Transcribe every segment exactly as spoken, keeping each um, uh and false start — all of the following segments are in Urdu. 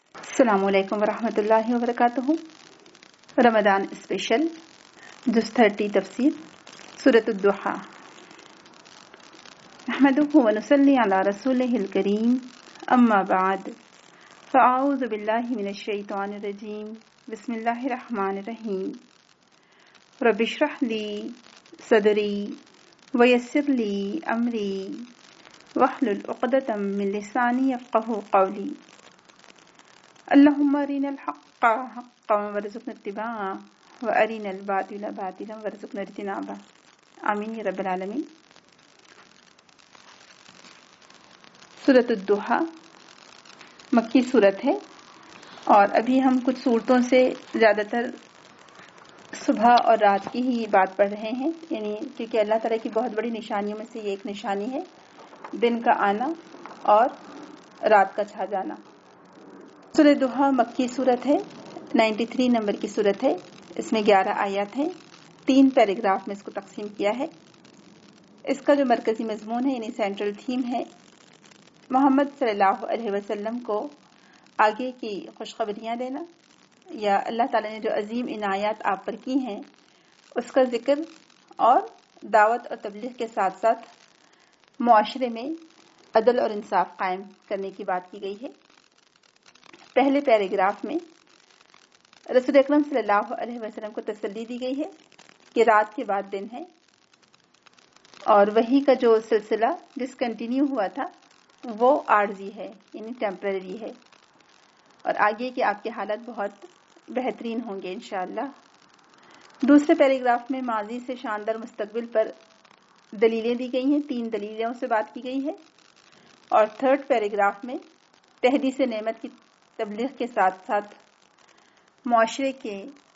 السلام علیکم ورحمۃ اللہ وبرکاتہ۔ رمضان اسپیشل جز تھرٹی تفسیر سورۃ الضحیٰ۔ نحمدہ ونصلی علی رسولہ الکریم، اما بعد فاعوذ باللہ من الشیطان الرجیم، بسم اللہ الرحمن الرحیم۔ رب اشرح لی صدری ویسر لی امری واحلل عقدۃ من لسانی یفقہوا قولی۔ اللہم ارنا الحق حقا وارزقنا اتباعہ وارنا الباطل باطلا وارزقنا اجتنابہ، آمین یا رب العالمین۔ سورۃ الضحیٰ مکی صورت ہے، اور ابھی ہم کچھ صورتوں سے زیادہ تر صبح اور رات کی ہی بات پڑھ رہے ہیں، یعنی کیونکہ اللہ تعالیٰ کی بہت بڑی نشانیوں میں سے یہ ایک نشانی ہے دن کا آنا اور رات کا چھا جانا۔ سورۃ الضحیٰ مکی صورت ہے، نائنٹی نمبر کی صورت ہے، اس میں گیارہ آیات ہیں، تین پیراگراف میں اس کو تقسیم کیا ہے۔ اس کا جو مرکزی مضمون ہے یعنی سینٹرل تھیم ہے، محمد صلی اللہ علیہ وسلم کو آگے کی خوشخبریاں دینا، یا اللہ تعالیٰ نے جو عظیم عنایات آپ پر کی ہیں اس کا ذکر، اور دعوت اور تبلیغ کے ساتھ ساتھ معاشرے میں عدل اور انصاف قائم کرنے کی بات کی گئی ہے۔ پہلے پیراگراف میں رسول اکرم صلی اللہ علیہ وسلم کو تسلی دی گئی ہے کہ رات کے بعد دن ہے، اور وحی کا جو سلسلہ ڈسکنٹینیو ہوا تھا وہ عارضی ہے، یعنی ٹیمپرری ہے، اور آگے کے آپ کے حالات بہت بہترین ہوں گے انشاءاللہ۔ دوسرے پیراگراف میں ماضی سے شاندار مستقبل پر دلیلیں دی گئی ہیں، تین دلیلوں سے بات کی گئی ہے، اور تھرڈ پیراگراف میں تحدیث نعمت کی تبلیغ کے ساتھ ساتھ معاشرے کے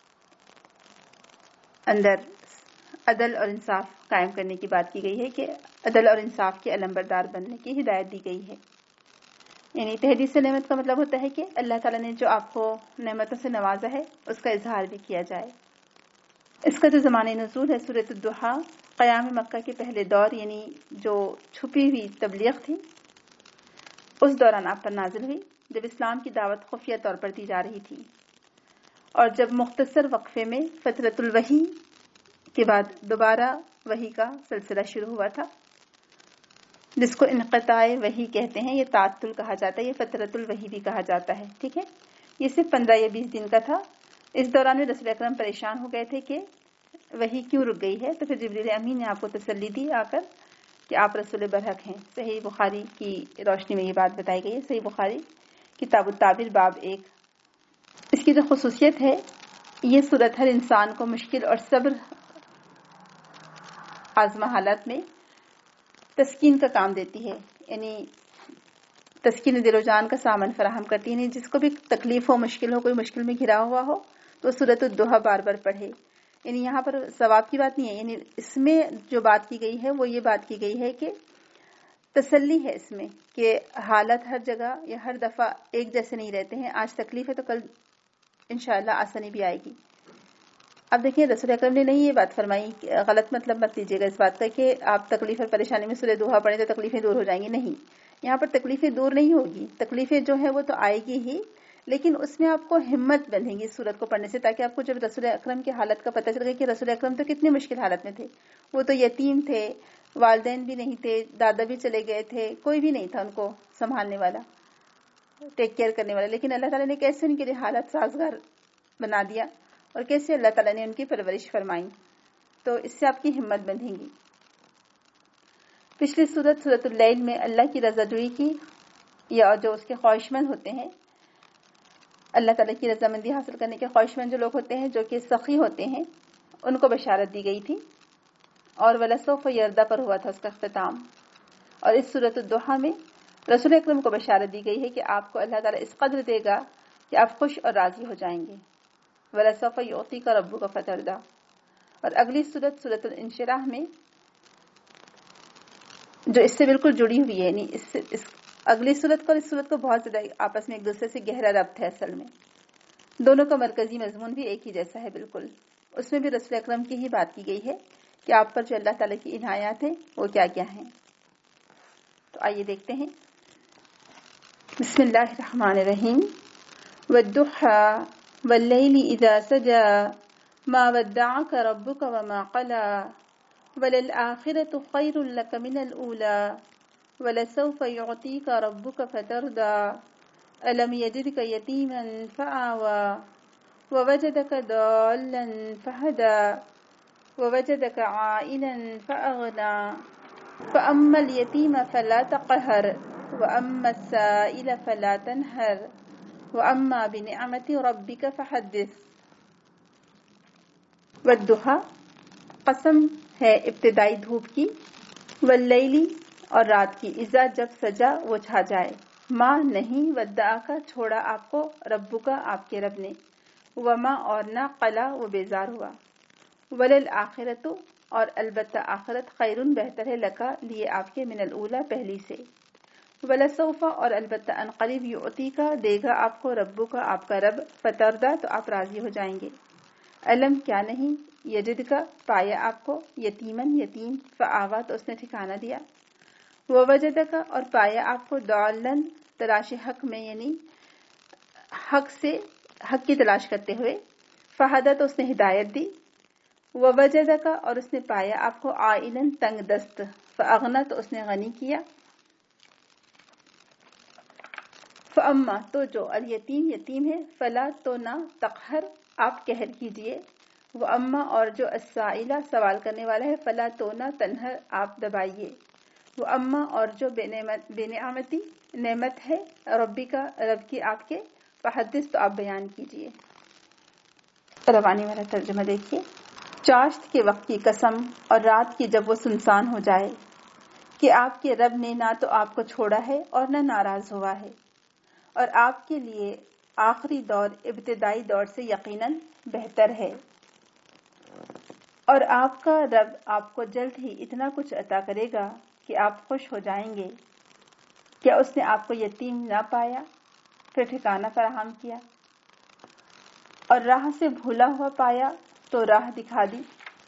اندر عدل اور انصاف قائم کرنے کی بات کی گئی ہے، کہ عدل اور انصاف کے علمبردار بننے کی ہدایت دی گئی ہے۔ یعنی تحدیث نعمت کا مطلب ہوتا ہے کہ اللہ تعالیٰ نے جو آپ کو نعمتوں سے نوازا ہے اس کا اظہار بھی کیا جائے۔ اس کا جو زمانۂ نزول ہے، سورۃ الضحیٰ قیام مکہ کے پہلے دور، یعنی جو چھپی ہوئی تبلیغ تھی اس دوران آپ پر نازل ہوئی، جب اسلام کی دعوت خفیہ طور پر دی جا رہی تھی، اور جب مختصر وقفے میں فترۃ الوحی کے بعد دوبارہ وحی کا سلسلہ شروع ہوا تھا، جس کو انقطاع وحی کہتے ہیں، یہ تعطل کہا جاتا ہے، یہ فترۃ الوحی بھی کہا جاتا ہے، ٹھیک ہے۔ یہ صرف پندرہ یا بیس دن کا تھا۔ اس دوران میں رسول اکرم پریشان ہو گئے تھے کہ وحی کیوں رک گئی ہے، تو پھر جبریل امین نے آپ کو تسلی دی آ کر کہ آپ رسول برحق ہیں۔ صحیح بخاری کی روشنی میں یہ بات بتائی گئی ہے، صحیح بخاری کتاب التعبیر باب ایک۔ اس کی جو خصوصیت ہے، یہ صورت ہر انسان کو مشکل اور صبر آزما حالات میں تسکین کا کام دیتی ہے، یعنی تسکین دل و جان کا سامان فراہم کرتی ہے، یعنی جس کو بھی تکلیف ہو، مشکل ہو، کوئی مشکل میں گھرا ہوا ہو تو سورۃ الضحیٰ بار بار پڑھے۔ یعنی یہاں پر ثواب کی بات نہیں ہے، یعنی اس میں جو بات کی گئی ہے وہ یہ بات کی گئی ہے کہ تسلی ہے اس میں، کہ حالت ہر جگہ یا ہر دفعہ ایک جیسے نہیں رہتے ہیں، آج تکلیف ہے تو کل انشاءاللہ آسانی بھی آئے گی۔ اب دیکھیں رسول اکرم نے نہیں یہ بات فرمائی، غلط مطلب مت لیجیے گا اس بات کا کہ آپ تکلیف اور پریشانی میں سورۃ الضحیٰ پڑھیں تو تکلیفیں دور ہو جائیں گی، نہیں، یہاں پر تکلیفیں دور نہیں ہوگی، تکلیفیں جو ہیں وہ تو آئے گی ہی، لیکن اس میں آپ کو ہمت بندھے گی اس سورت کو پڑھنے سے، تاکہ آپ کو جب رسول اکرم کی حالت کا پتہ چل گیا کہ رسول اکرم تو کتنی مشکل حالت میں تھے، وہ تو یتیم تھے، والدین بھی نہیں تھے، دادا بھی چلے گئے تھے، کوئی بھی نہیں تھا ان کو سنبھالنے والا، ٹیک کیئر کرنے والا، لیکن اللہ تعالیٰ نے کیسے ان کے لیے حالات سازگار بنا دیا، اور کیسے اللہ تعالیٰ نے ان کی پرورش فرمائی، تو اس سے آپ کی ہمت بندھے گی۔ پچھلی سورت سورۃ اللیل میں اللہ کی رضا جوئی کی، یا جو اس کے خواہشمند ہوتے ہیں، اللہ تعالیٰ کی رضامندی حاصل کرنے کے خواہشمند جو لوگ ہوتے ہیں، جو کہ سخی ہوتے ہیں، ان کو بشارت دی گئی تھی، اور وَلَسَوْفَ يَرْضَىٰ پر ہوا تھا اس کا اختتام۔ اور اس سورۃ الضحیٰ میں رسول اکرم کو بشارت دی گئی ہے کہ آپ کو اللہ تعالیٰ اس قدر دے گا کہ آپ خوش اور راضی ہو جائیں گے، وَلَسَوْفَ يُعْطِيكَ رَبُّكَ فَتَرْضَىٰ۔ اور اگلی سورت سورۃ الانشراح میں جو اس سے بالکل جڑی ہوئی ہے، یعنی اس, اس اگلی صورت کو اور اس صورت کو بہت زیادہ آپس میں ایک دوسرے سے گہرا ربط ہے، اصل میں دونوں کا مرکزی مضمون بھی ایک ہی جیسا ہے بالکل۔ اس میں بھی رسول اکرم کی ہی بات کی گئی ہے کہ آپ پر جو اللہ تعالیٰ کی عنایات ہیں وہ کیا کیا ہیں۔ تو آئیے دیکھتے ہیں۔ بسم اللہ الرحمن الرحیم۔ والضحى والليل إذا سجى ما ودعك ربك وما قلى وللآخرة خير لك من الأولى ولسوف يعطيك ربك فترضى ألم يجدك يتيما فآوى ووجدك ضالا فهدى ووجدك عائلا فأغنى فأما اليتيم فلا تقهر وأما السائل فلا تنهر وأما بنعمة ربك فحدث. والضحى قسم ہے ابتدائی دھوپ کی، واللیلی اور رات کی، اذا جب سجا وہ چھا جائے، ماں نہیں ودعا کا چھوڑا آپ کو ربو کا آپ کے رب نے، وما اور نہ قلا وہ بیزار ہوا، وللآخرت اور البتہ آخرت خیرن بہتر ہے لکا لیے آپ کے من الاولا پہلی سے، ولسوف اور البتہ انقریب یعطی کا دے گا آپ کو ربو کا آپ کا رب، فتردا تو آپ راضی ہو جائیں گے، علم کیا نہیں یجد کا پایا آپ کو یتیمن یتیم، فآوا تو اس نے ٹھکانہ دیا، ووجد کا اور پایا آپ کو ضالن تلاش حق میں یعنی حق سے حق کی تلاش کرتے ہوئے، فہدہ تو اس نے ہدایت دی، ووجد کا اور اس نے پایا آپ کو عائلن تنگ دست، فاغنا تو اس نے غنی کیا، فاما تو جو الیتیم یتیم ہے، فلا تو نہ تقہر آپ قہر کیجئے، وہ اما اور جو السائلہ سوال کرنے والا ہے، فلا تو نہ تنہر آپ دبائیے، وہ اما اور جو بے نعمت بے نعمتی نعمت ہے ربی کا رب کی آپ کے، فحدث تو آپ بیان کیجئے۔ روانی والا ترجمہ دیکھیے، چاشت کے وقت کی قسم اور رات کی جب وہ سنسان ہو جائے کہ آپ کے رب نے نہ تو آپ کو چھوڑا ہے اور نہ ناراض ہوا ہے، اور آپ کے لیے آخری دور ابتدائی دور سے یقیناً بہتر ہے، اور آپ کا رب آپ کو جلد ہی اتنا کچھ عطا کرے گا کہ آپ خوش ہو جائیں گے۔ کیا اس نے آپ کو یتیم نہ پایا پھر ٹھکانہ فراہم کیا، اور راہ سے بھولا ہوا پایا تو راہ دکھا دی،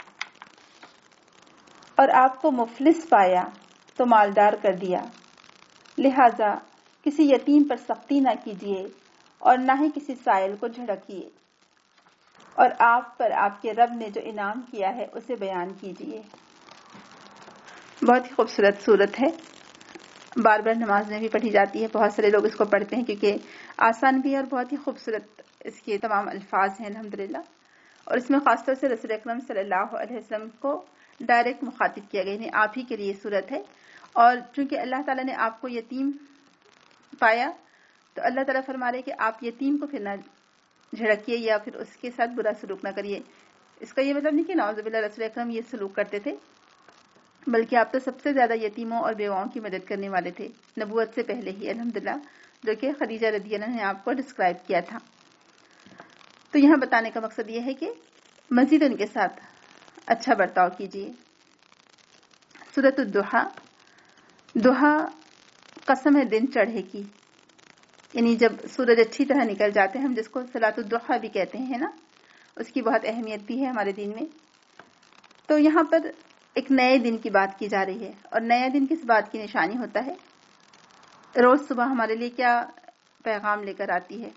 اور آپ کو مفلس پایا تو مالدار کر دیا، لہذا کسی یتیم پر سختی نہ کیجیے اور نہ ہی کسی سائل کو جھڑکیے، اور آپ پر آپ کے رب نے جو انعام کیا ہے اسے بیان کیجیے۔ بہت ہی خوبصورت صورت ہے، بار بار نماز میں بھی پڑھی جاتی ہے، بہت سارے لوگ اس کو پڑھتے ہیں کیونکہ آسان بھی ہے اور بہت ہی خوبصورت اس کے تمام الفاظ ہیں الحمدللہ، اور اس میں خاص طور سے رسول اکرم صلی اللہ علیہ وسلم کو ڈائریکٹ مخاطب کیا گیا، یعنی آپ ہی کے لیے صورت ہے، اور چونکہ اللہ تعالیٰ نے آپ کو یتیم پایا تو اللہ تعالیٰ فرما رہے کہ آپ یتیم کو پھر نہ جھڑکیے یا پھر اس کے ساتھ برا سلوک نہ کریے۔ اس کا یہ مطلب نہیں کہ نعوذ باللہ رسول اکرم یہ سلوک کرتے تھے، بلکہ آپ تو سب سے زیادہ یتیموں اور بیواؤں کی مدد کرنے والے تھے نبوت سے پہلے ہی الحمدللہ، جو کہ خدیجہ رضی اللہ عنہ نے آپ کو ڈسکرائب کیا تھا۔ تو یہاں بتانے کا مقصد یہ ہے کہ مزید ان کے ساتھ اچھا برتاؤ کیجیے۔ سورۃ الضحیٰ، ضحیٰ قسم ہے دن چڑھے کی، یعنی جب سورج اچھی طرح نکل جاتے ہیں، ہم جس کو صلاۃ الضحیٰ بھی کہتے ہیں نا، اس کی بہت اہمیت بھی ہے ہمارے دین میں۔ تو یہاں پر ایک نئے دن کی بات کی جا رہی ہے، اور نیا دن کس بات کی نشانی ہوتا ہے؟ روز صبح ہمارے لیے کیا پیغام لے کر آتی ہے؟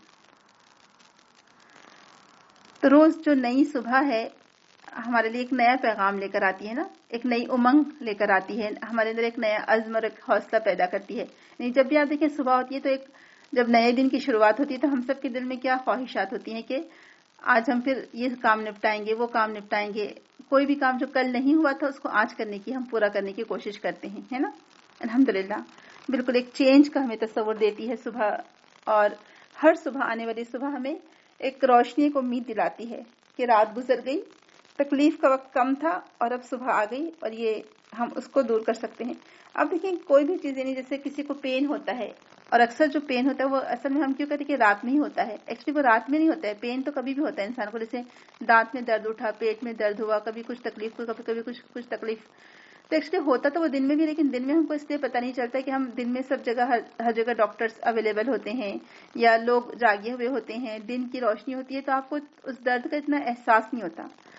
تو روز جو نئی صبح ہے ہمارے لیے ایک نیا پیغام لے کر آتی ہے نا، ایک نئی امنگ لے کر آتی ہے، ہمارے اندر ایک نیا عزم اور ایک حوصلہ پیدا کرتی ہے۔ یعنی جب بھی آپ دیکھیں صبح ہوتی ہے تو ایک جب نئے دن کی شروعات ہوتی ہے تو ہم سب کے دل میں کیا خواہشات ہوتی ہیں کہ آج ہم پھر یہ کام نپٹائیں گے، وہ کام نپٹائیں گے، کوئی بھی کام جو کل نہیں ہوا تھا اس کو آج کرنے کی ہم پورا کرنے کی کوشش کرتے ہیں، ہے نا۔ الحمدللہ بالکل ایک چینج کا ہمیں تصور دیتی ہے صبح، اور ہر صبح آنے والی صبح ہمیں ایک روشنی ایک امید دلاتی ہے کہ رات گزر گئی، تکلیف کا وقت کم تھا اور اب صبح آ گئی، اور یہ ہم اس کو دور کر سکتے ہیں۔ اب دیکھیں کوئی بھی چیز، یعنی جیسے کسی کو پین ہوتا ہے، اور اکثر جو پین ہوتا ہے وہ اصل میں ہم کیوں کہتے ہیں کہ رات میں ہی ہوتا ہے، ایکچولی وہ رات میں نہیں ہوتا ہے، پین تو کبھی بھی ہوتا ہے انسان کو، جیسے دانت میں درد اٹھا، پیٹ میں درد ہوا، کبھی کچھ تکلیف ہوئی، کبھی کبھی کچھ کچھ تکلیف، تو ایکچولی ہوتا تو وہ دن میں بھی، لیکن دن میں ہم کو اس لیے پتہ نہیں چلتا کہ ہم دن میں سب جگہ ہر, ہر جگہ ڈاکٹرز اویلیبل ہوتے ہیں یا لوگ جاگے ہوئے ہوتے ہیں، دن کی روشنی ہوتی ہے، تو آپ کو اس درد کا اتنا احساس نہیں ہوتا۔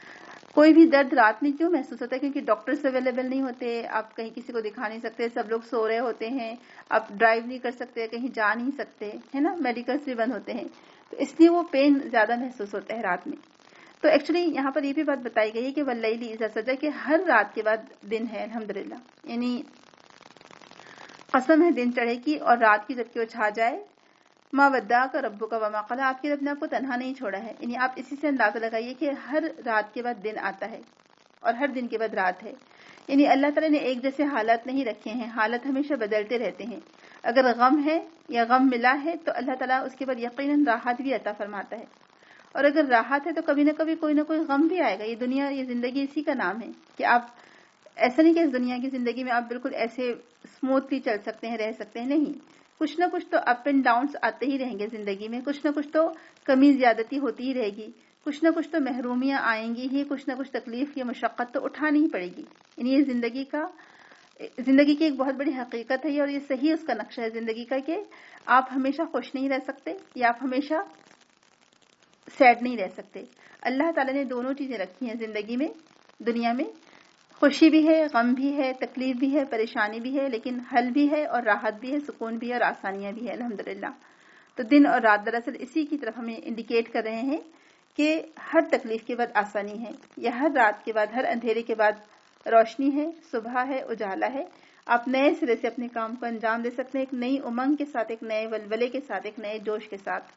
کوئی بھی درد رات میں کیوں محسوس ہوتا ہے؟ کیونکہ ڈاکٹرز اویلیبل نہیں ہوتے، آپ کہیں کسی کو دکھا نہیں سکتے، سب لوگ سو رہے ہوتے ہیں، آپ ڈرائیو نہیں کر سکتے، کہیں جا نہیں سکتے، ہے نا، میڈیکلز بھی بند ہوتے ہیں، تو اس لیے وہ پین زیادہ محسوس ہوتا ہے رات میں. تو ایکچولی یہاں پر یہ بھی بات بتائی گئی ہے کہ واللیل اذا سجا، کہ ہر رات کے بعد دن ہے الحمدللہ، یعنی قسم ہے دن چڑھے کی اور رات کی جب کہ وہ چھا جائے. ما ودعک ربک وما قلی، آپ کے رب نے آپ کو تنہا نہیں چھوڑا ہے. یعنی آپ اسی سے اندازہ لگائیے کہ ہر رات کے بعد دن آتا ہے اور ہر دن کے بعد رات ہے. یعنی اللہ تعالیٰ نے ایک جیسے حالات نہیں رکھے ہیں، حالت ہمیشہ بدلتے رہتے ہیں. اگر غم ہے یا غم ملا ہے تو اللہ تعالیٰ اس کے بعد یقیناً راحت بھی عطا فرماتا ہے، اور اگر راحت ہے تو کبھی نہ کبھی کوئی نہ کوئی غم بھی آئے گا. یہ دنیا، یہ زندگی اسی کا نام ہے کہ آپ ایسا نہیں کہ اس دنیا کی زندگی میں آپ بالکل ایسے اسموتھلی چل سکتے ہیں، رہ سکتے ہیں، نہیں. کچھ نہ کچھ تو اپ اینڈ ڈاؤنس آتے ہی رہیں گے زندگی میں، کچھ نہ کچھ تو کمی زیادتی ہوتی ہی رہے گی، کچھ نہ کچھ تو محرومیاں آئیں گی ہی، کچھ نہ کچھ تکلیف یا مشقت تو اٹھانی ہی پڑے گی. یعنی یہ زندگی کا زندگی کی ایک بہت بڑی حقیقت ہے، اور یہ صحیح اس کا نقشہ ہے زندگی کا کہ آپ ہمیشہ خوش نہیں رہ سکتے یا آپ ہمیشہ سیڈ نہیں رہ سکتے. اللہ تعالیٰ نے دونوں چیزیں رکھی ہیں زندگی میں، دنیا میں، خوشی بھی ہے، غم بھی ہے، تکلیف بھی ہے، پریشانی بھی ہے، لیکن حل بھی ہے اور راحت بھی ہے، سکون بھی ہے اور آسانیاں بھی ہے الحمدللہ. تو دن اور رات دراصل اسی کی طرف ہمیں انڈیکیٹ کر رہے ہیں کہ ہر تکلیف کے بعد آسانی ہے، یا ہر رات کے بعد، ہر اندھیرے کے بعد روشنی ہے، صبح ہے، اجالا ہے. آپ نئے سرے سے اپنے کام کو انجام دے سکتے ہیں، ایک نئی امنگ کے ساتھ، ایک نئے ولولے کے ساتھ، ایک نئے جوش کے ساتھ.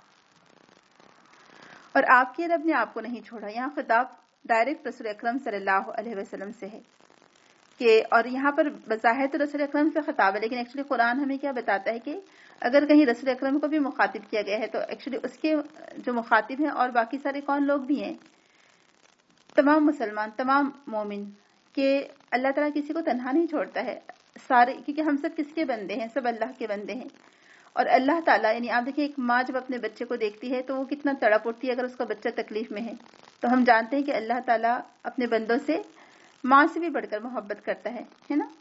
اور آپ کے رب نے آپ کو نہیں چھوڑا. یہاں خطاب ڈائریکٹ رسول اکرم صلی اللہ علیہ وسلم سے ہے کہ، اور یہاں پر بظاہر تو رسول اکرم سے خطاب ہے، لیکن ایکچولی قرآن ہمیں کیا بتاتا ہے کہ اگر کہیں رسول اکرم کو بھی مخاطب کیا گیا ہے تو ایکچولی اس کے جو مخاطب ہیں اور باقی سارے کون لوگ بھی ہیں، تمام مسلمان، تمام مومن، کہ اللہ تعالیٰ کسی کو تنہا نہیں چھوڑتا ہے سارے، کیونکہ ہم سب کس کے بندے ہیں؟ سب اللہ کے بندے ہیں. اور اللہ تعالیٰ، یعنی آپ دیکھیں ایک ماں جب اپنے بچے کو دیکھتی ہے تو وہ کتنا تڑپ اٹھتی ہے اگر اس کا بچہ تکلیف میں ہے. تو ہم جانتے ہیں کہ اللہ تعالیٰ اپنے بندوں سے ماں سے بھی بڑھ کر محبت کرتا ہے ہے نا.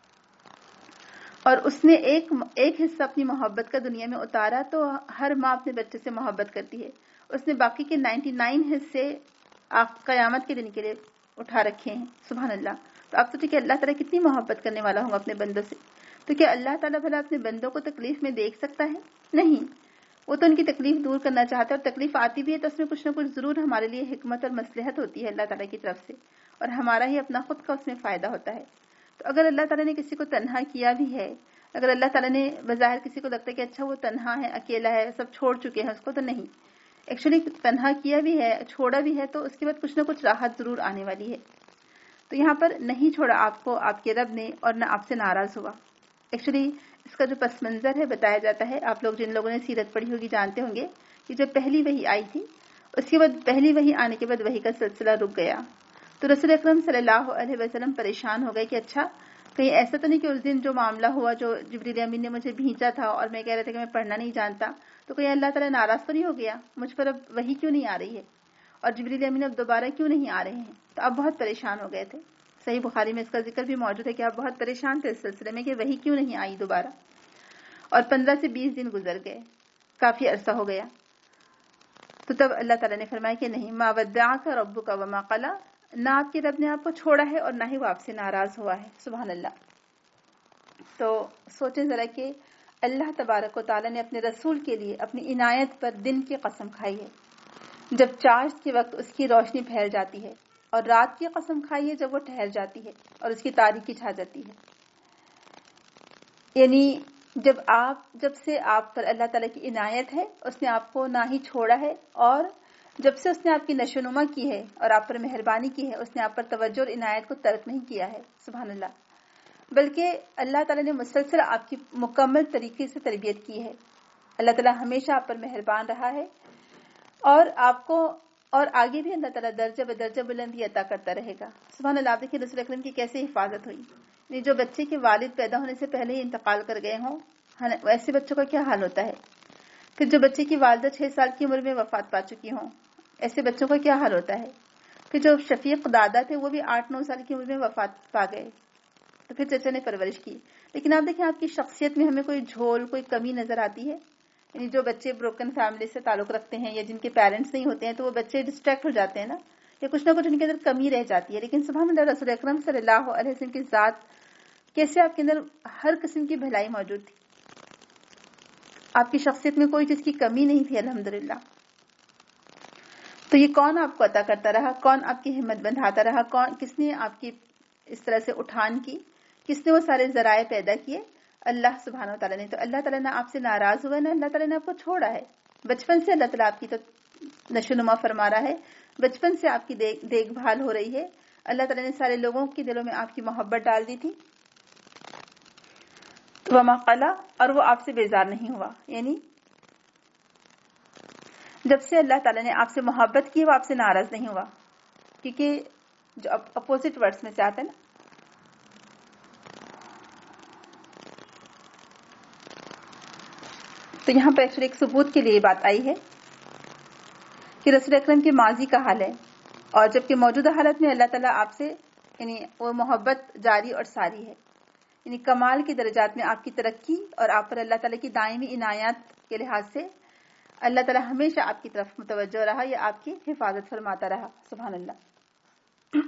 اور اس نے ایک ایک حصہ اپنی محبت کا دنیا میں اتارا تو ہر ماں اپنے بچے سے محبت کرتی ہے. اس نے باقی کے نائنٹی نائن حصے آپ قیامت کے دن کے لیے اٹھا رکھے ہیں. سبحان اللہ. تو آپ سوچیں کہ اللہ تعالیٰ کتنی محبت کرنے والا ہوگا اپنے بندوں سے. تو کیا اللہ تعالیٰ بھلا اپنے بندوں کو تکلیف میں دیکھ سکتا ہے؟ نہیں. وہ تو ان کی تکلیف دور کرنا چاہتا ہے، اور تکلیف آتی بھی ہے تو اس میں کچھ نہ کچھ ضرور ہمارے لیے حکمت اور مصلحت ہوتی ہے اللہ تعالیٰ کی طرف سے، اور ہمارا ہی اپنا خود کا اس میں فائدہ ہوتا ہے. تو اگر اللہ تعالیٰ نے کسی کو تنہا کیا بھی ہے، اگر اللہ تعالیٰ نے بظاہر کسی کو لگتا ہے کہ اچھا وہ تنہا ہے، اکیلا ہے، سب چھوڑ چکے ہیں اس کو، تو نہیں. ایکچولی تنہا کیا بھی ہے، چھوڑا بھی ہے، تو اس کے بعد کچھ نہ کچھ راحت ضرور آنے والی ہے. تو یہاں پر نہیں چھوڑا آپ کو آپ کے رب نے، اور نہ آپ سے ناراض ہوا. ایکچولی اس کا جو پس منظر ہے بتایا جاتا ہے، آپ لوگ جن لوگوں نے سیرت پڑھی ہوگی جانتے ہوں گے کہ جب پہلی وحی آئی تھی، اس کے بعد پہلی وحی آنے کے بعد وحی کا سلسلہ رک گیا. تو رسول اکرم صلی اللہ علیہ وسلم پریشان ہو گئے کہ اچھا کہیں ایسا تو نہیں کہ اس دن جو معاملہ ہوا، جو جبریل امین نے مجھے بھیجا تھا اور میں کہہ رہا تھا کہ میں پڑھنا نہیں جانتا، تو کہیں اللہ تعالیٰ ناراض تو نہیں ہو گیا، مجھ پر اب وحی کیوں نہیں آ رہی ہے، اور جبریل امین اب دوبارہ کیوں نہیں آ رہے ہیں. تو اب بہت پریشان ہو گئے تھے. صحیح بخاری میں اس کا ذکر بھی موجود ہے کہ آپ بہت پریشان تھے اس سلسلے میں کہ وحی کیوں نہیں آئی دوبارہ. اور پندرہ سے بیس دن گزر گئے، کافی عرصہ ہو گیا. تو تب اللہ تعالیٰ نے فرمایا کہ نہیں، ما ودعک ربک وما قلی، نہ آپ کے رب نے آپ کو چھوڑا ہے اور نہ ہی وہ آپ سے ناراض ہوا ہے. سبحان اللہ. تو سوچیں ذرا کہ اللہ تبارک و تعالیٰ نے اپنے رسول کے لیے اپنی عنایت پر دن کی قسم کھائی ہے جب چاشت کے وقت اس کی روشنی پھیل جاتی ہے، اور رات کی قسم کھائی ہے جب وہ ٹھہر جاتی ہے اور اس کی تاریکی چھا جاتی ہے. یعنی جب آپ جب سے آپ پر اللہ تعالیٰ کی عنایت ہے، اس نے آپ کو نہ ہی چھوڑا ہے، اور جب سے اس نے آپ کی نشوونما کی ہے اور آپ پر مہربانی کی ہے، اس نے آپ پر توجہ اور عنایت کو ترک نہیں کیا ہے. سبحان اللہ. بلکہ اللہ تعالیٰ نے مسلسل آپ کی مکمل طریقے سے تربیت کی ہے. اللہ تعالیٰ ہمیشہ آپ پر مہربان رہا ہے، اور آپ کو اور آگے بھی اللہ تعالیٰ درجہ بدرجہ بلندی عطا کرتا رہے گا. سبحان اللہ. دیکھیے رسول اکرم کی کیسے حفاظت ہوئی. جو بچے کے والد پیدا ہونے سے پہلے ہی انتقال کر گئے ہوں، ایسے بچوں کا کیا حال ہوتا ہے. پھر جو بچے کی والدہ چھ سال کی عمر میں وفات پا چکی ہوں، ایسے بچوں کا کیا حال ہوتا ہے. پھر جو شفیق دادا تھے وہ بھی آٹھ نو سال کی عمر میں وفات پا گئے، تو پھر چچا نے پرورش کی. لیکن آپ دیکھیں آپ کی شخصیت میں ہمیں کوئی جھول، کوئی کمی نظر آتی ہے. یعنی جو بچے بروکن فیملی سے تعلق رکھتے ہیں یا جن کے پیرنٹس نہیں ہوتے ہیں، تو وہ بچے ڈسٹریکٹ ہو جاتے ہیں نا، یا کچھ نہ کچھ ان کے اندر کمی رہ جاتی ہے. لیکن سبحان اللہ رسول اکرم صلی اللہ علیہ وسلم کی ذات کیسے آپ کے اندر ہر قسم کی بھلائی موجود تھی. آپ کی شخصیت میں کوئی چیز کی کمی نہیں تھی الحمدللہ. تو یہ کون آپ کو عطا کرتا رہا, کون آپ کی ہمت بندھاتا رہا, کون کس نے آپ کی اس طرح سے اٹھان کی, کس نے وہ سارے ذرائع پیدا کیے؟ اللہ سبحانہ و تعالیٰ نے. تو اللہ تعالیٰ نے آپ سے ناراض ہوا نا, اللہ تعالیٰ نے آپ کو چھوڑا ہے. بچپن سے اللہ تعالیٰ آپ کی تو نشو نما فرما رہا ہے, بچپن سے آپ کی دیکھ بھال ہو رہی ہے. اللہ تعالیٰ نے سارے لوگوں کے دلوں میں آپ کی محبت ڈال دی تھی. وما قلا, اور وہ آپ سے بیزار نہیں ہوا. یعنی جب سے اللہ تعالیٰ نے آپ سے محبت کی وہ آپ سے ناراض نہیں ہوا, کیونکہ جو اپوزٹ ورڈز میں سے آتے ہیں نا, تو یہاں پر ایک ثبوت کے لیے بات آئی ہے کہ رسول اکرم کے ماضی کا حال ہے, اور جبکہ موجودہ حالت میں اللہ تعالیٰ آپ سے یعنی وہ محبت جاری اور ساری ہے. یعنی کمال کے درجات میں آپ کی ترقی اور آپ پر اللہ تعالیٰ کی دائمی عنایات کے لحاظ سے اللہ تعالیٰ ہمیشہ آپ کی طرف متوجہ رہا یا آپ کی حفاظت فرماتا رہا. سبحان اللہ.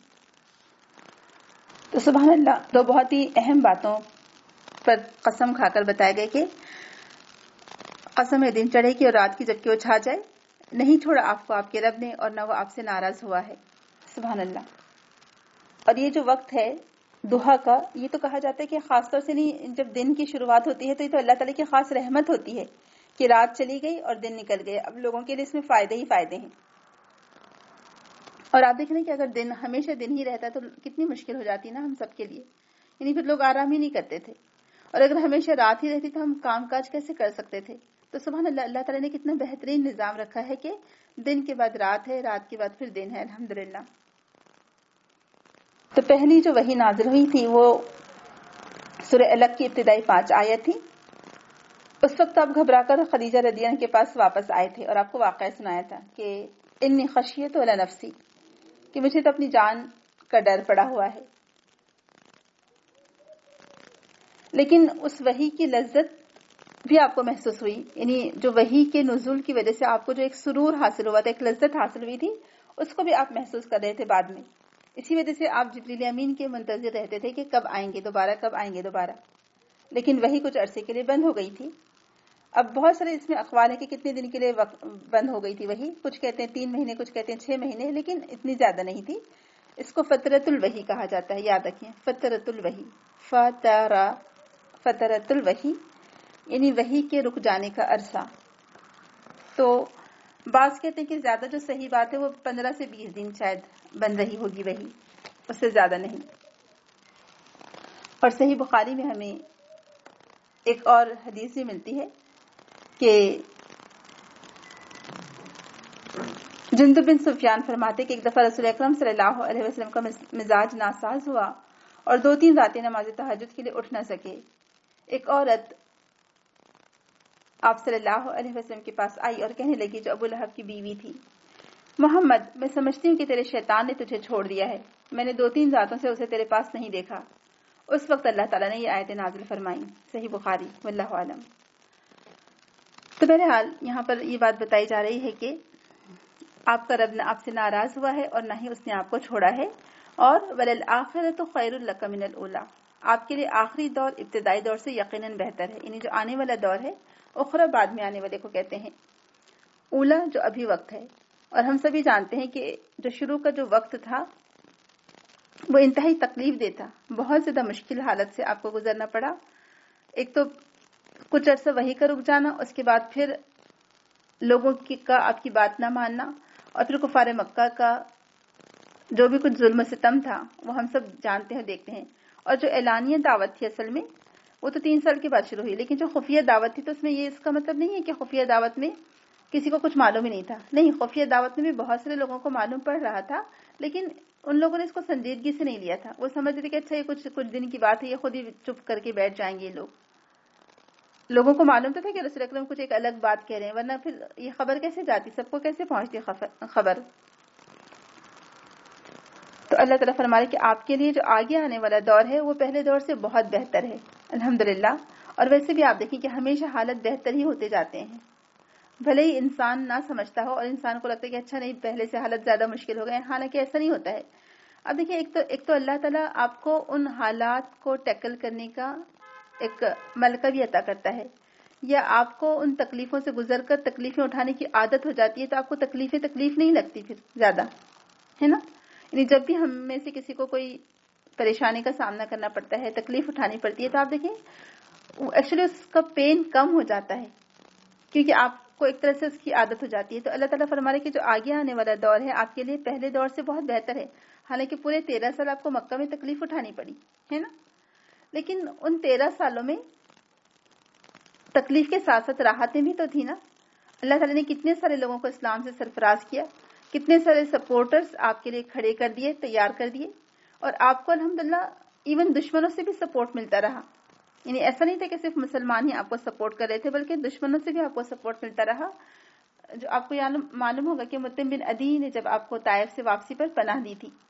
تو سبحان اللہ, دو بہت ہی اہم باتوں پر قسم کھا کر بتایا گیا کہ قسم ہے دن چڑھے کی اور رات کی جبکہ وہ چھا جائے, نہیں چھوڑا آپ کو آپ کے رب نے اور نہ وہ آپ سے ناراض ہوا ہے. سبحان اللہ. اور یہ جو وقت ہے دوحا کا, یہ تو کہا جاتا ہے کہ خاص طور سے نہیں, جب دن کی شروعات ہوتی ہے تو یہ تو اللہ تعالیٰ کی خاص رحمت ہوتی ہے کہ رات چلی گئی اور دن نکل گئے. اب لوگوں کے لیے اس میں فائدے ہی فائدے ہیں. اور آپ دیکھ رہے ہیں کہ اگر دن ہمیشہ دن ہی رہتا تو کتنی مشکل ہو جاتی نا ہم سب کے لیے, یعنی پھر لوگ آرام ہی نہیں کرتے تھے. اور اگر ہمیشہ رات ہی رہتی تو ہم کام کاج کیسے کر سکتے تھے؟ تو سبحان اللہ, اللہ تعالیٰ نے کتنا بہترین نظام رکھا ہے کہ دن کے بعد رات ہے, رات کے بعد پھر دن ہے. الحمدللہ. تو پہلی جو وحی نازل ہوئی تھی وہ سورہ الگ کی ابتدائی پانچ آیت تھی. اس وقت آپ گھبرا کر خدیجہ رضی اللہ عنہا کے پاس واپس آئے تھے اور آپ کو واقعہ سنایا تھا کہ انی خشیت علی نفسی, کہ مجھے تو اپنی جان کا ڈر پڑا ہوا ہے. لیکن اس وحی کی لذت بھی آپ کو محسوس ہوئی, یعنی جو وحی کے نزول کی وجہ سے آپ کو جو ایک سرور حاصل ہوا تھا, ایک لذت حاصل ہوئی تھی, اس کو بھی آپ محسوس کر رہے تھے بعد میں. اسی وجہ سے آپ جبریل امین کے منتظر رہتے تھے کہ کب آئیں گے دوبارہ, کب آئیں گے دوبارہ. لیکن وحی کچھ عرصے کے لیے بند ہو گئی تھی. اب بہت سارے اس میں اقوال ہے کہ کتنے دن کے لیے بند ہو گئی تھی وحی. کچھ کہتے ہیں تین مہینے, کچھ کہتے ہیں چھ مہینے, لیکن اتنی زیادہ نہیں تھی. اس کو فترۃ الوحی کہا جاتا ہے, یاد رکھیں, فترۃ الوحی, فترہ فترۃ الوحی یعنی وحی کے رک جانے کا عرصہ. تو بعض کہتے ہیں کہ زیادہ جو صحیح بات ہے وہ پندرہ سے بیس دن شاید بند رہی ہوگی وحی, اس سے زیادہ نہیں. اور صحیح بخاری میں ہمیں ایک اور حدیث بھی ملتی ہے کہ جندب بن سفیان فرماتے کہ ایک دفعہ رسول اکرم صلی اللہ علیہ وسلم کا مزاج ناساز ہوا اور دو تین راتیں نماز تہجد کے لیے اٹھ نہ سکے. ایک عورت آپ صلی اللہ علیہ وسلم کے پاس آئی اور کہنے لگی, جو ابو لہب کی بیوی تھی, محمد, میں سمجھتی ہوں کہ تیرے شیطان نے تجھے چھوڑ دیا ہے, میں نے دو تین راتوں سے اسے تیرے پاس نہیں دیکھا. اس وقت اللہ تعالیٰ نے یہ آیتیں نازل فرمائیں. صحیح بخاری, واللہ عالم. تو بہرحال یہاں پر یہ بات بتائی جا رہی ہے کہ آپ کا رب نہ آپ سے ناراض ہوا ہے اور نہ ہی اس نے آپ کو چھوڑا ہے. اور وَلَلْآخِرَةُ خَيْرٌ لَكَ مِنَ الْأُولَىٰ, آپ کے لیے آخری دور ابتدائی دور سے یقیناً بہتر ہے. یعنی جو آنے والا دور ہے, اخرى بعد میں آنے والے کو کہتے ہیں, اولا جو ابھی وقت ہے. اور ہم سبھی جانتے ہیں کہ جو شروع کا جو وقت تھا وہ انتہائی تکلیف دیتا, بہت زیادہ مشکل حالت سے آپ کو گزرنا پڑا. ایک تو کچھ عرصہ وحی کا رک جانا, اس کے بعد پھر لوگوں کی کا آپ کی بات نہ ماننا, اور پھر کفار مکہ کا جو بھی کچھ ظلم و ستم تھا وہ ہم سب جانتے ہیں, دیکھتے ہیں. اور جو اعلانیہ دعوت تھی اصل میں وہ تو تین سال کے بعد شروع ہوئی, لیکن جو خفیہ دعوت تھی تو اس میں یہ اس کا مطلب نہیں ہے کہ خفیہ دعوت میں کسی کو کچھ معلوم ہی نہیں تھا. نہیں, خفیہ دعوت میں بھی بہت سارے لوگوں کو معلوم پڑ رہا تھا, لیکن ان لوگوں نے اس کو سنجیدگی سے نہیں لیا تھا. وہ سمجھ رہے کہ اچھا یہ کچھ کچھ دن کی بات ہے, یہ خود ہی چپ کر کے بیٹھ جائیں گے یہ لوگ. لوگوں کو معلوم تو تھا کہ رسول اکرم کچھ ایک الگ بات کہہ رہے ہیں, ورنہ پھر یہ خبر کیسے جاتی, سب کو کیسے پہنچتی خبر. تو اللہ تعالیٰ فرمائے کہ آپ کے لیے جو آگے آنے والا دور ہے وہ پہلے دور سے بہت بہتر ہے, الحمدللہ. اور ویسے بھی آپ دیکھیں کہ ہمیشہ حالت بہتر ہی ہوتے جاتے ہیں. بھلے ہی انسان نہ سمجھتا ہو اور انسان کو لگتا ہے کہ اچھا نہیں پہلے سے حالت زیادہ مشکل ہو گئے، حالانکہ ایسا نہیں ہوتا ہے. اب دیکھیں ایک تو ایک تو اللہ تعالیٰ آپ کو ان حالات کو ٹیکل کرنے کا ایک ملکہ بھی عطا کرتا ہے، یا آپ کو ان تکلیفوں سے گزر کر تکلیفیں اٹھانے کی عادت ہو جاتی ہے تو آپ کو تکلیفیں تکلیف نہیں لگتی پھر زیادہ، ہے نا. یعنی جب بھی ہم میں سے کسی کو کوئی پریشانی کا سامنا کرنا پڑتا ہے، تکلیف اٹھانی پڑتی ہے، تو آپ دیکھیں ایکچولی اس کا پین کم ہو جاتا ہے کیونکہ آپ کو ایک طرح سے اس کی عادت ہو جاتی ہے. تو اللہ تعالیٰ فرما رہے کہ جو آگے آنے والا دور ہے آپ کے لیے پہلے دور سے بہت بہتر ہے. حالانکہ پورے تیرہ سال آپ کو مکہ میں تکلیف اٹھانی پڑی ہے نا، لیکن ان تیرہ سالوں میں تکلیف کے ساتھ ساتھ راحتیں بھی تو تھی نا. اللہ تعالیٰ نے کتنے سارے لوگوں کو اسلام سے سرفراز کیا، کتنے سارے سپورٹرز آپ کے لیے کھڑے کر دیے، تیار کر دیے، اور آپ کو الحمدللہ ایون دشمنوں سے بھی سپورٹ ملتا رہا. یعنی ایسا نہیں تھا کہ صرف مسلمان ہی آپ کو سپورٹ کر رہے تھے، بلکہ دشمنوں سے بھی آپ کو سپورٹ ملتا رہا. جو آپ کو معلوم ہوگا کہ مطعم بن عدی نے جب آپ کو طائف سے واپسی پر پناہ دی تھی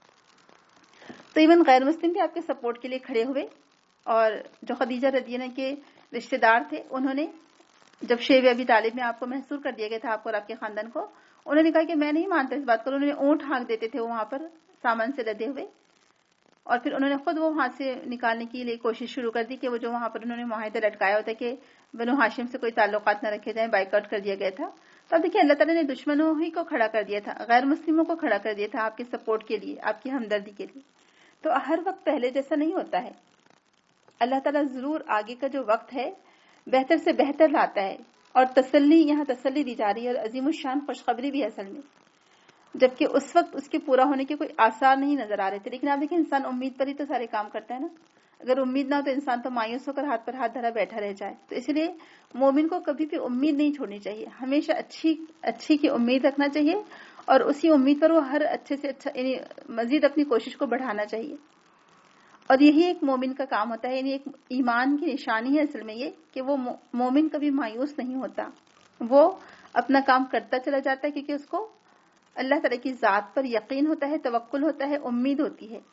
تو ایون غیر مسلم بھی آپ کے سپورٹ کے لیے کھڑے ہوئے. اور جو خدیجہ رضی اللہ عنہا کے رشتہ دار تھے، انہوں نے جب شیب ابی طالب میں آپ کو محصور کر دیا گیا تھا، آپ کو اور آپ کے خاندان کو، انہوں نے کہا کہ میں نہیں مانتا اس بات کو. انہوں نے اونٹ ہانک دیتے تھے وہاں پر سامان سے لدے ہوئے، اور پھر انہوں نے خود وہ وہاں سے نکالنے کے لیے کوشش شروع کر دی کہ وہ جو وہاں پر انہوں نے معاہدہ لٹکایا ہوتا ہے کہ بنو ہاشم سے کوئی تعلقات نہ رکھے جائیں، بائیک آؤٹ کر دیا گیا تھا. تو اب دیکھیے اللہ تعالیٰ نے دشمنوں ہی کو کھڑا کر دیا تھا، غیر مسلموں کو کھڑا کر دیا تھا آپ کے سپورٹ کے لیے، آپ کی ہمدردی کے لیے. تو ہر وقت پہلے جیسا نہیں ہوتا ہے. اللہ تعالیٰ ضرور آگے کا جو وقت ہے بہتر سے بہتر لاتا ہے، اور تسلی یہاں تسلی دی جا رہی ہے، اور عظیم الشان خوشخبری بھی اصل میں، جبکہ اس وقت اس کے پورا ہونے کے کوئی آثار نہیں نظر آ رہے تھے. لیکن آپ دیکھیں انسان امید پر ہی تو سارے کام کرتا ہے نا. اگر امید نہ ہو تو انسان تو مایوس ہو کر ہاتھ پر ہاتھ دھرا بیٹھا رہ جائے. تو اس لیے مومن کو کبھی بھی امید نہیں چھوڑنی چاہیے، ہمیشہ اچھی اچھی کی امید رکھنا چاہیے، اور اسی امید پر وہ ہر اچھے سے اچھا یعنی مزید اپنی کوشش کو بڑھانا چاہیے. اور یہی ایک مومن کا کام ہوتا ہے، یعنی ایک ایمان کی نشانی ہے اصل میں یہ کہ وہ مومن کبھی مایوس نہیں ہوتا، وہ اپنا کام کرتا چلا جاتا ہے کیونکہ اس کو اللہ تعالیٰ کی ذات پر یقین ہوتا ہے، توکل ہوتا ہے، امید ہوتی ہے.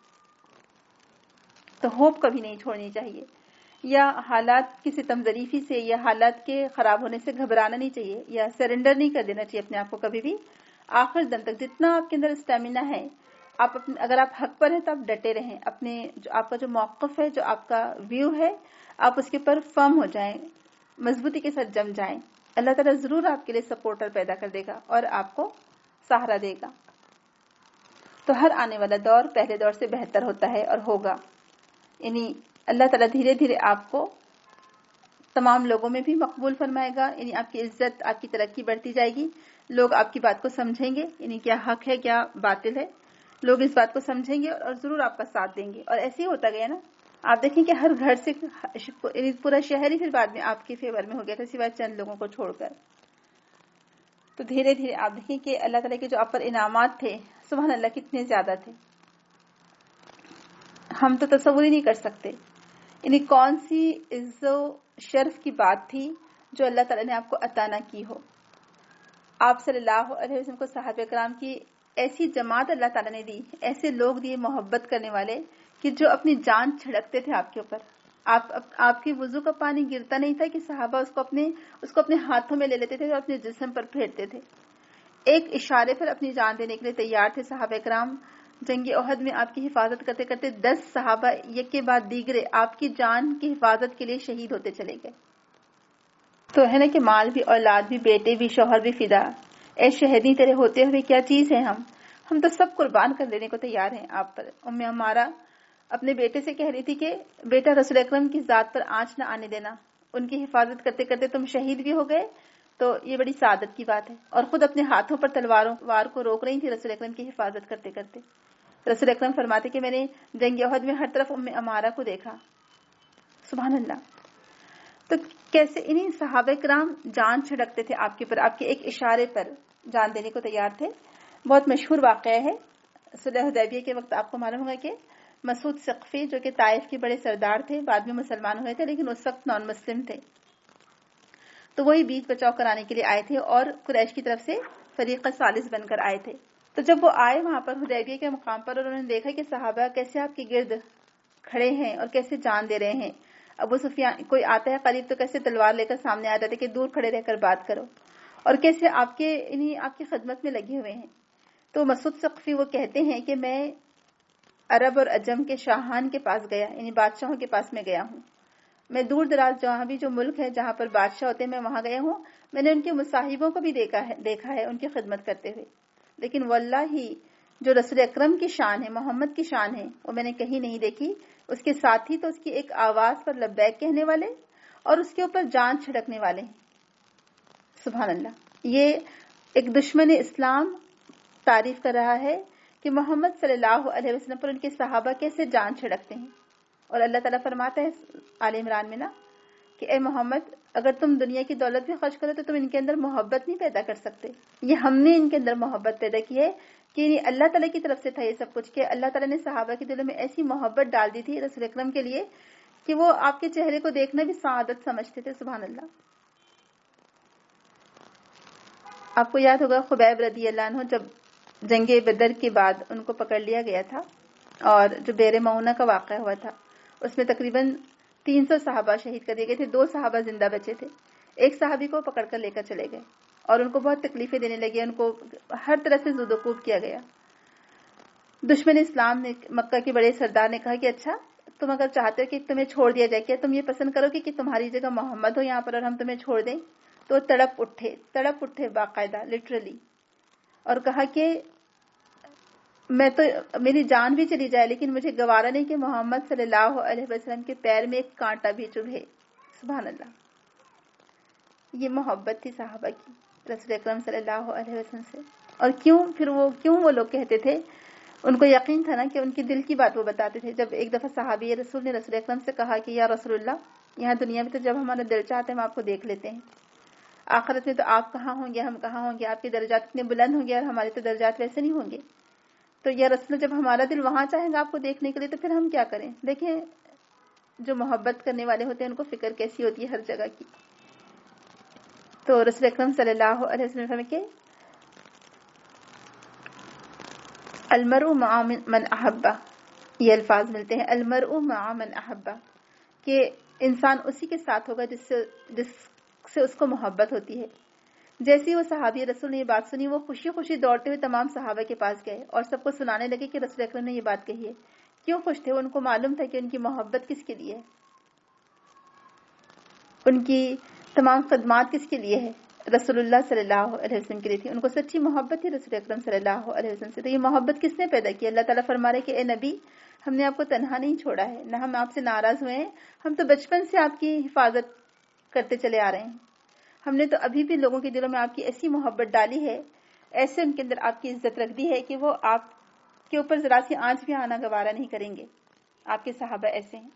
تو ہوپ کبھی نہیں چھوڑنی چاہیے، یا حالات کی ستم ظریفی سے یا حالات کے خراب ہونے سے گھبرانا نہیں چاہیے، یا سرنڈر نہیں کر دینا چاہیے اپنے آپ کو کبھی بھی. آخر دم تک جتنا آپ کے اندر اسٹیمنا ہے، آپ اپنے اگر آپ حق پر ہیں تو آپ ڈٹے رہیں، اپنے جو آپ کا جو موقف ہے، جو آپ کا ویو ہے، آپ اس کے پر فرم ہو جائیں، مضبوطی کے ساتھ جم جائیں. اللہ تعالیٰ ضرور آپ کے لیے سپورٹر پیدا کر دے گا اور آپ کو سہارا دے گا. تو ہر آنے والا دور پہلے دور سے بہتر ہوتا ہے اور ہوگا. یعنی اللہ تعالیٰ دھیرے دھیرے آپ کو تمام لوگوں میں بھی مقبول فرمائے گا، یعنی آپ کی عزت، آپ کی ترقی بڑھتی جائے گی. لوگ آپ کی بات کو سمجھیں گے، یعنی کیا حق ہے کیا باطل ہے، لوگ اس بات کو سمجھیں گے اور ضرور آپ کا ساتھ دیں گے. اور ایسے ہی ہوتا گیا نا. آپ دیکھیں کہ ہر گھر سے پورا شہر ہی پھر بعد میں آپ کے فیور میں ہو گیا تھا سوائے چند لوگوں کو چھوڑ کر. تو دھیرے دھیرے آپ دیکھیں کہ اللہ تعالیٰ کے جو آپ پر انعامات تھے سبحان اللہ کتنے زیادہ تھے، ہم تو تصور ہی نہیں کر سکتے. یعنی کون سی عزت و شرف کی بات تھی جو اللہ تعالیٰ نے آپ کو عطا نہ کی ہو. آپ صلی اللہ علیہ وسلم کو صحابہ کرام کی ایسی جماعت اللہ تعالیٰ نے دی، ایسے لوگ دیے محبت کرنے والے کہ جو اپنی جان چھڑکتے تھے آپ کے اوپر. آپ آپ کے وضو کا پانی گرتا نہیں تھا کہ صحابہ اس کو اپنے اس کو اپنے ہاتھوں میں لے لیتے تھے اور اپنے جسم پر پھیرتے تھے. ایک اشارے پر اپنی جان دینے کے لیے تیار تھے صحابہ کرام. جنگ احد میں آپ کی حفاظت کرتے کرتے دس صحابہ یک کے بعد دیگرے آپ کی جان کی حفاظت کے لیے شہید ہوتے چلے گئے. تو ہے نا کہ مال بھی، اولاد بھی، بیٹے بھی، شوہر بھی فدا. اے شہیدی تیرے ہوتے ہوئے کیا چیز ہے ہم ہم تو سب قربان کر دینے کو تیار ہیں آپ پر. ام عمارہ اپنے بیٹے سے کہہ رہی تھی کہ بیٹا رسول اکرم کی ذات پر آنچ نہ آنے دینا، ان کی حفاظت کرتے کرتے تم شہید بھی ہو گئے تو یہ بڑی سعادت کی بات ہے. اور خود اپنے ہاتھوں پر تلواروں وار کو روک رہی تھی رسول اکرم کی حفاظت کرتے کرتے. رسول اکرم فرماتے کہ میں نے جنگ احد میں ہر طرف ام عمارہ کو دیکھا. سبحان اللہ. تو کیسے انہیں صحابہ کرام جان چھڑکتے تھے آپ کے پر، آپ کے ایک اشارے پر جان دینے کو تیار تھے. بہت مشہور واقعہ ہے صلح حدیبیہ کے وقت. آپ کو معلوم ہوگا کہ مسعود ثقفی جو کہ طائف کے بڑے سردار تھے، بعد میں مسلمان ہوئے تھے لیکن اس وقت نان مسلم تھے، تو وہی بیچ بچاؤ کرانے کے لیے آئے تھے اور قریش کی طرف سے فریق ثالث بن کر آئے تھے. تو جب وہ آئے وہاں پر حدیبیہ کے مقام پر اور انہوں نے دیکھا کہ صحابہ کیسے آپ کے گرد کھڑے ہیں اور کیسے جان دے رہے ہیں. ابو سفیان کوئی آتا ہے قریب تو کیسے تلوار لے کر سامنے آ جاتے کہ دور کھڑے رہ کر بات کرو. اور کیسے آپ کے انہیں آپ کی خدمت میں لگے ہوئے ہیں. تو مسعود ثقفی وہ کہتے ہیں کہ میں عرب اور عجم کے شاہان کے پاس گیا، یعنی بادشاہوں کے پاس میں گیا ہوں. میں دور دراز جہاں بھی جو ملک ہے جہاں پر بادشاہ ہوتے ہیں میں وہاں گیا ہوں. میں نے ان کے مصاحبوں کو بھی دیکھا ہے دیکھا ہے ان کی خدمت کرتے ہوئے. لیکن واللہ جو رسول اکرم کی شان ہے، محمد کی شان ہے، وہ میں نے کہیں نہیں دیکھی. اس کے ساتھ ہی تو اس کی ایک آواز پر لبیک کہنے والے اور اس کے اوپر جان چھڑکنے والے ہیں. سبحان اللہ. یہ ایک دشمن اسلام تعریف کر رہا ہے کہ محمد صلی اللہ علیہ وسلم پر ان کے صحابہ کیسے جان چھڑکتے ہیں. اور اللہ تعالیٰ فرماتا ہے آل عمران میں نا کہ اے محمد اگر تم دنیا کی دولت بھی خرچ کرو تو تم ان کے اندر محبت نہیں پیدا کر سکتے. یہ ہم نے ان کے اندر محبت پیدا کی ہے کہ اللہ تعالیٰ کی طرف سے تھا یہ سب کچھ، کہ اللہ تعالیٰ نے صحابہ کے دلوں میں ایسی محبت ڈال دی تھی رسول اکرم کے لیے کہ وہ آپ کے چہرے کو دیکھنا بھی سعادت سمجھتے تھے. سبحان اللہ. آپ کو یاد ہوگا خبیب رضی اللہ عنہ جب جنگ بدر کے بعد ان کو پکڑ لیا گیا تھا اور جو بیر معونہ کا واقعہ ہوا تھا اس میں تقریباً تین سو صحابہ شہید کر دیے گئے تھے. دو صحابہ زندہ بچے تھے. ایک صحابی کو پکڑ کر لے کر چلے گئے اور ان کو بہت تکلیفیں دینے لگے، ان کو ہر طرح سے زد و کوب کیا گیا. دشمن اسلام نے مکہ کے بڑے سردار نے کہا کہ اچھا تم اگر چاہتے ہو کہ تمہیں چھوڑ دیا جائے، کیا تم یہ پسند کرو گے کہ تمہاری جگہ محمد ہو یہاں پر اور ہم تمہیں چھوڑ دیں؟ تو تڑپ اٹھے تڑپ اٹھے باقاعدہ لٹرلی اور کہا کہ میں تو میری جان بھی چلی جائے لیکن مجھے گوارا نہیں کہ محمد صلی اللہ علیہ وسلم کے پیر میں ایک کانٹا بھی چبھے. سبحان اللہ. یہ محبت تھی صحابہ کی رسول اکرم صلی اللہ علیہ وسلم سے. اور کیوں پھر وہ کیوں وہ لوگ کہتے تھے، ان کو یقین تھا نا کہ ان کی دل کی بات وہ بتاتے تھے. جب ایک دفعہ صحابی رسول نے رسول اکرم سے کہا کہ یا رسول اللہ یہاں دنیا میں تو جب ہمارا دل چاہتے ہیں ہم آپ کو دیکھ لیتے ہیں، آخرت میں تو آپ کہاں ہوں گے ہم کہاں ہوں گے، آپ کے درجات اتنے بلند ہوں گے اور ہمارے تو درجات ویسے نہیں ہوں گے. تو یا رسول جب ہمارا دل وہاں چاہے گا آپ کو دیکھنے کے لیے تو پھر ہم کیا کریں؟ دیکھیں جو محبت کرنے والے ہوتے ہیں ان کو فکر کیسی ہوتی ہے ہر جگہ کی. تو رسول اکرم صلی اللہ علیہ وسلم فرماتے کہ المرء مع من احبہ، یہ الفاظ ملتے ہیں المرء مع من احبہ، کہ انسان اسی کے ساتھ ہوگا جس سے جس سے اس کو محبت ہوتی ہے. جیسے وہ صحابی رسول نے یہ بات سنی وہ خوشی خوشی دوڑتے ہوئے تمام صحابہ کے پاس گئے اور سب کو سنانے لگے کہ رسول اکرم نے یہ بات کہی ہے. کیوں خوش تھے؟ ان کو معلوم تھا کہ ان کی محبت کس کے لیے ہے، ان کی تمام خدمات کس کے لیے ہے، رسول اللہ صلی اللہ علیہ وسلم کے لیے تھی. ان کو سچی محبت تھی رسول اکرم صلی اللہ علیہ وسلم سے. تو یہ محبت کس نے پیدا کی؟ اللہ تعالیٰ فرما رہے کہ اے نبی ہم نے آپ کو تنہا نہیں چھوڑا ہے، نہ ہم آپ سے ناراض ہوئے ہیں، ہم تو بچپن سے آپ کی حفاظت کرتے چلے آ رہے ہیں. ہم نے تو ابھی بھی لوگوں کے دلوں میں آپ کی ایسی محبت ڈالی ہے، ایسے ان کے اندر آپ کی عزت رکھ دی ہے کہ وہ آپ کے اوپر ذرا سی آنچ بھی آنا گوارا نہیں کریں گے. آپ کے صحابہ ایسے ہیں.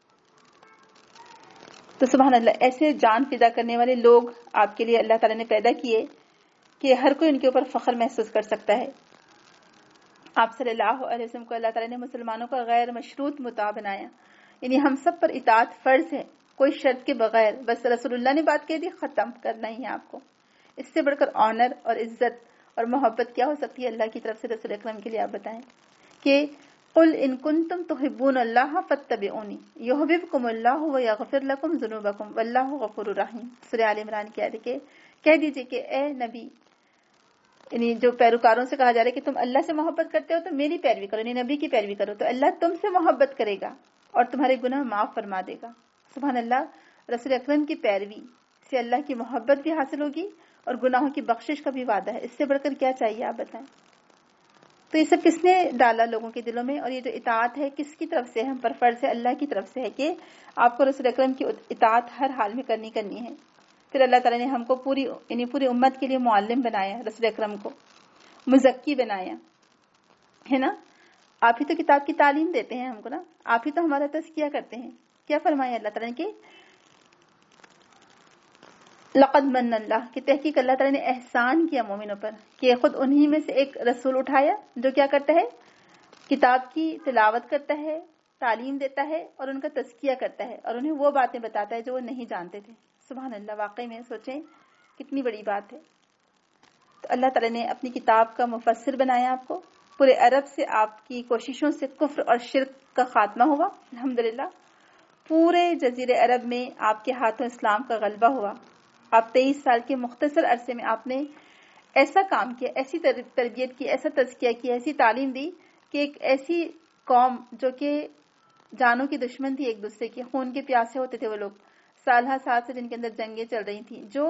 تو سبحان اللہ ایسے جان فدا کرنے والے لوگ آپ کے لیے اللہ تعالیٰ نے پیدا کیے کہ ہر کوئی ان کے اوپر فخر محسوس کر سکتا ہے. آپ صلی اللہ علیہ وسلم کو اللہ تعالیٰ نے مسلمانوں کا غیر مشروط مطاع بنایا، یعنی ہم سب پر اطاعت فرض ہے کوئی شرط کے بغیر. بس رسول اللہ نے بات کہہ دی، ختم کرنا ہی ہے آپ کو. اس سے بڑھ کر آنر اور عزت اور محبت کیا ہو سکتی ہے اللہ کی طرف سے رسول اکرم کے لیے؟ آپ بتائیں کہ قل ان کنتم تحبون اللہ فاتبعونی یحببکم اللہ ویغفر لکم ذنوبکم واللہ غفور رحیم. سورہ آل عمران کی آیت کہ کہہ دیجئے کہ اے نبی، یعنی جو پیروکاروں سے کہا جا رہا ہے کہ تم اللہ سے محبت کرتے ہو تو میری پیروی کرو، یعنی نبی کی پیروی کرو، تو اللہ تم سے محبت کرے گا اور تمہارے گناہ معاف فرما دے گا. سبحان اللہ. رسول اکرم کی پیروی سے اللہ کی محبت بھی حاصل ہوگی اور گناہوں کی بخشش کا بھی وعدہ ہے. اس سے بڑھ کر کیا چاہیے آپ بتائیں؟ تو یہ سب کس نے ڈالا لوگوں کے دلوں میں؟ اور یہ جو اطاعت ہے کس کی طرف سے ہم پر فرض ہے؟ اللہ کی طرف سے ہے کہ آپ کو رسول اکرم کی اطاعت ہر حال میں کرنی کرنی ہے. پھر اللہ تعالیٰ نے ہم کو پوری یعنی پوری امت کے لیے معلم بنایا، رسول اکرم کو مزکی بنایا ہے نا. آپ ہی تو کتاب کی تعلیم دیتے ہیں ہم کو نا، آپ ہی تو ہمارا تزکیہ کرتے ہیں. کیا فرمایا اللہ تعالیٰ نے کہ لقد من اللہ، کہ تحقیق اللہ تعالیٰ نے احسان کیا مومنوں پر کہ خود انہی میں سے ایک رسول اٹھایا جو کیا کرتا ہے، کتاب کی تلاوت کرتا ہے، تعلیم دیتا ہے اور ان کا تزکیہ کرتا ہے اور انہیں وہ باتیں بتاتا ہے جو وہ نہیں جانتے تھے. سبحان اللہ. واقعی میں سوچیں کتنی بڑی بات ہے. تو اللہ تعالیٰ نے اپنی کتاب کا مفسر بنایا آپ کو. پورے عرب سے آپ کی کوششوں سے کفر اور شرک کا خاتمہ ہوا الحمدللہ. پورے جزیرے عرب میں آپ کے ہاتھوں اسلام کا غلبہ ہوا. آپ تیئیس سال کے مختصر عرصے میں آپ نے ایسا کام کیا، ایسی تربیت کی، ایسا تزکیہ کیا، ایسی تعلیم دی کہ ایک ایسی قوم جو کہ جانوں کی دشمن تھی ایک دوسرے کی، خون کے پیاسے ہوتے تھے وہ لوگ، سالہ سال سے جن کے اندر جنگیں چل رہی تھیں، جو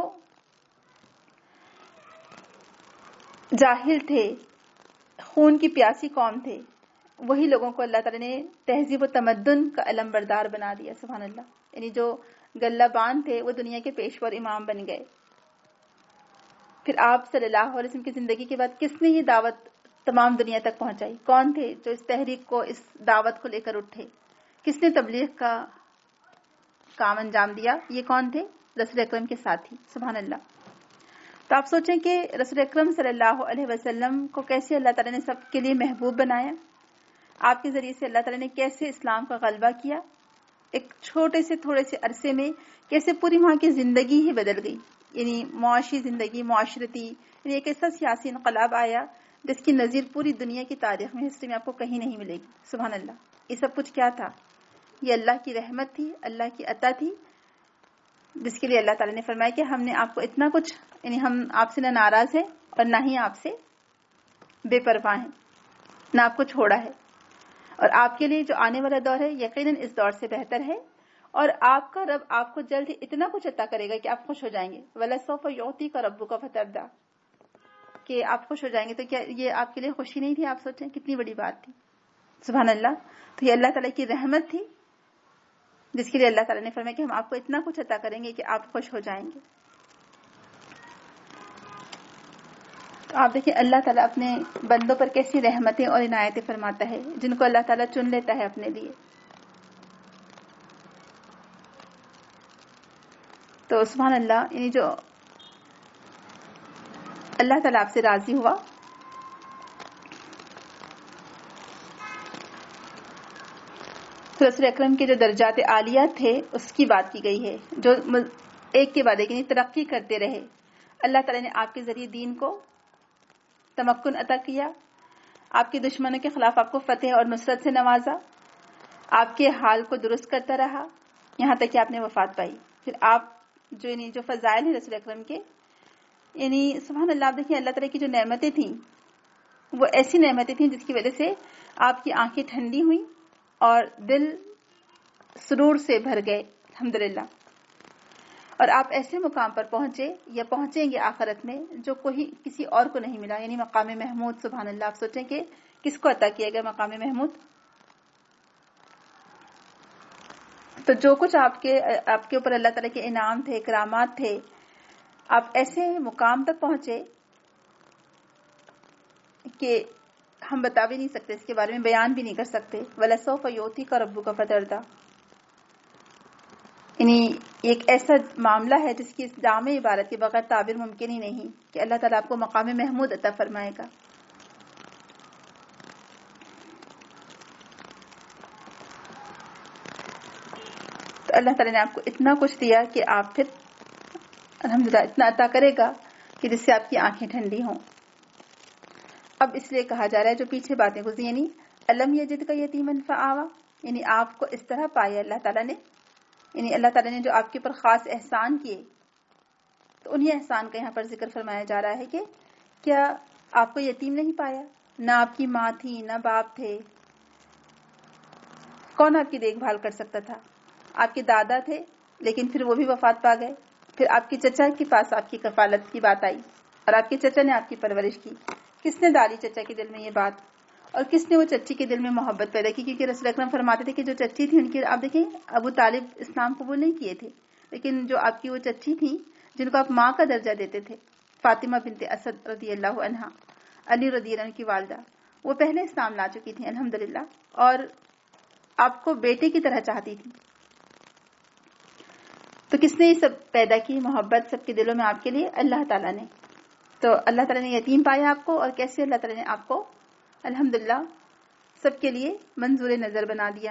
جاہل تھے، خون کی پیاسی قوم تھے، وہی لوگوں کو اللہ تعالیٰ نے تہذیب و تمدن کا علم بردار بنا دیا. سبحان اللہ. یعنی جو گلہ بان تھے وہ دنیا کے پیشور امام بن گئے. پھر آپ صلی اللہ علیہ وسلم کی زندگی کے بعد کس نے یہ دعوت تمام دنیا تک پہنچائی؟ کون تھے جو اس تحریک کو، اس دعوت کو لے کر اٹھے؟ کس نے تبلیغ کا کام انجام دیا؟ یہ کون تھے؟ رسول اکرم کے ساتھی. سبحان اللہ. تو آپ سوچیں کہ رسول اکرم صلی اللہ علیہ وسلم کو کیسے اللہ تعالیٰ نے سب کے لیے محبوب بنایا، آپ کے ذریعے سے اللہ تعالیٰ نے کیسے اسلام کا غلبہ کیا، ایک چھوٹے سے تھوڑے سے عرصے میں کیسے پوری وہاں کی زندگی ہی بدل گئی. یعنی معاشی زندگی، معاشرتی، یعنی ایک ایسا سیاسی انقلاب آیا جس کی نظیر پوری دنیا کی تاریخ میں، ہسٹری میں آپ کو کہیں نہیں ملے گی. سبحان اللہ. یہ سب کچھ کیا تھا؟ یہ اللہ کی رحمت تھی، اللہ کی عطا تھی، جس کے لیے اللہ تعالیٰ نے فرمایا کہ ہم نے آپ کو اتنا کچھ، یعنی ہم آپ سے نہ ناراض ہیں اور نہ ہی آپ سے بے پرواہ ہیں، نہ آپ کو چھوڑا ہے. اور آپ کے لیے جو آنے والا دور ہے یقیناً اس دور سے بہتر ہے، اور آپ کا رب آپ کو جلد ہی اتنا کچھ عطا کرے گا کہ آپ خوش ہو جائیں گے. وَلَسَوْفَ يُعْطِيكَ رَبُّكَ فَتَرْضَىٰ، کہ آپ خوش ہو جائیں گے. تو کیا یہ آپ کے لیے خوشی نہیں تھی؟ آپ سوچیں کتنی بڑی بات تھی. سبحان اللہ. تو یہ اللہ تعالیٰ کی رحمت تھی جس کے لیے اللہ تعالیٰ نے فرمایا کہ ہم آپ کو اتنا کچھ عطا کریں گے کہ آپ خوش ہو جائیں گے. تو آپ دیکھیں اللہ تعالیٰ اپنے بندوں پر کیسی رحمتیں اور عنایتیں فرماتا ہے جن کو اللہ تعالیٰ چن لیتا ہے اپنے لیے. تو سبحان اللہ، یعنی جو اللہ تعالیٰ آپ سے راضی ہوا، رسول اکرم کے جو درجات عالیہ تھے اس کی بات کی گئی ہے، جو ایک کے بعد ایک یعنی ترقی کرتے رہے. اللہ تعالیٰ نے آپ کے ذریعے دین کو تمکن عطا کیا، آپ کے دشمنوں کے خلاف آپ کو فتح اور نصرت سے نوازا، آپ کے حال کو درست کرتا رہا یہاں تک کہ آپ نے وفات پائی. پھر آپ جو یعنی جو فضائل ہیں رسول اکرم کے، یعنی سبحان اللہ، آپ دیکھیں اللہ تعالیٰ کی جو نعمتیں تھیں وہ ایسی نعمتیں تھیں جس کی وجہ سے آپ کی آنکھیں ٹھنڈی ہوئیں اور دل سرور سے بھر گئے الحمدللہ. اور آپ ایسے مقام پر پہنچے یا پہنچیں گے آخرت میں جو کوئی کسی اور کو نہیں ملا، یعنی مقام محمود. سبحان اللہ. آپ سوچیں کہ کس کو عطا کیا گیا مقام محمود؟ تو جو کچھ آپ کے آپ کے اوپر اللہ تعالیٰ کے انعام تھے، کرامات تھے، آپ ایسے مقام تک پہنچے کہ ہم بتا بھی نہیں سکتے، اس کے بارے میں بیان بھی نہیں کر سکتے. وَلَسَوْفَ يُعْطِيكَ رَبُّكَ فَتَرْضَىٰ، یعنی ایک ایسا معاملہ ہے جس کی اس جامع عبارت کے بغیر تعبیر ممکن ہی نہیں کہ اللہ تعالیٰ آپ کو مقام محمود عطا فرمائے گا. تو اللہ تعالیٰ نے آپ کو اتنا کچھ دیا کہ آپ پھر الحمدللہ اتنا عطا کرے گا کہ جس سے آپ کی آنکھیں ٹھنڈی ہوں. اب اس لیے کہا جا رہا ہے جو پیچھے باتیں گزری، یعنی الم یجدک یتیما فآویٰ، یعنی آپ کو اس طرح پایا اللہ تعالیٰ نے، یعنی اللہ تعالیٰ نے جو آپ کے اوپر خاص احسان کیے، تو انہی احسان کا یہاں پر ذکر فرمایا جا رہا ہے کہ کیا آپ کو یتیم نہیں پایا؟ نہ آپ کی ماں تھی، نہ باپ تھے، کون آپ کی دیکھ بھال کر سکتا تھا؟ آپ کے دادا تھے لیکن پھر وہ بھی وفات پا گئے. پھر آپ کے چچا کے پاس آپ کی کفالت کی بات آئی اور آپ کے چچا نے آپ کی پرورش کی. کس نے ڈالی چچا کے دل میں یہ بات، اور کس نے وہ چچی کے دل میں محبت پیدا کی؟ کیونکہ رسول اکرم فرماتے تھے کہ جو چچی تھی ان کی، آپ دیکھیں ابو طالب اسلام قبول نہیں کیے تھے، لیکن جو آپ کی وہ چچی تھی جن کو آپ ماں کا درجہ دیتے تھے، فاطمہ بنت اسد رضی اللہ عنہا، علی رضی اللہ عنہ کی والدہ، وہ پہلے اسلام لا چکی تھی الحمدللہ، اور آپ کو بیٹے کی طرح چاہتی تھی. تو کس نے یہ سب پیدا کی محبت سب کے دلوں میں آپ کے لیے؟ اللہ تعالیٰ نے. تو اللہ تعالیٰ نے یتیم پایا آپ کو، اور کیسے اللہ تعالیٰ نے آپ کو الحمدللہ سب کے لیے منظور نظر بنا دیا.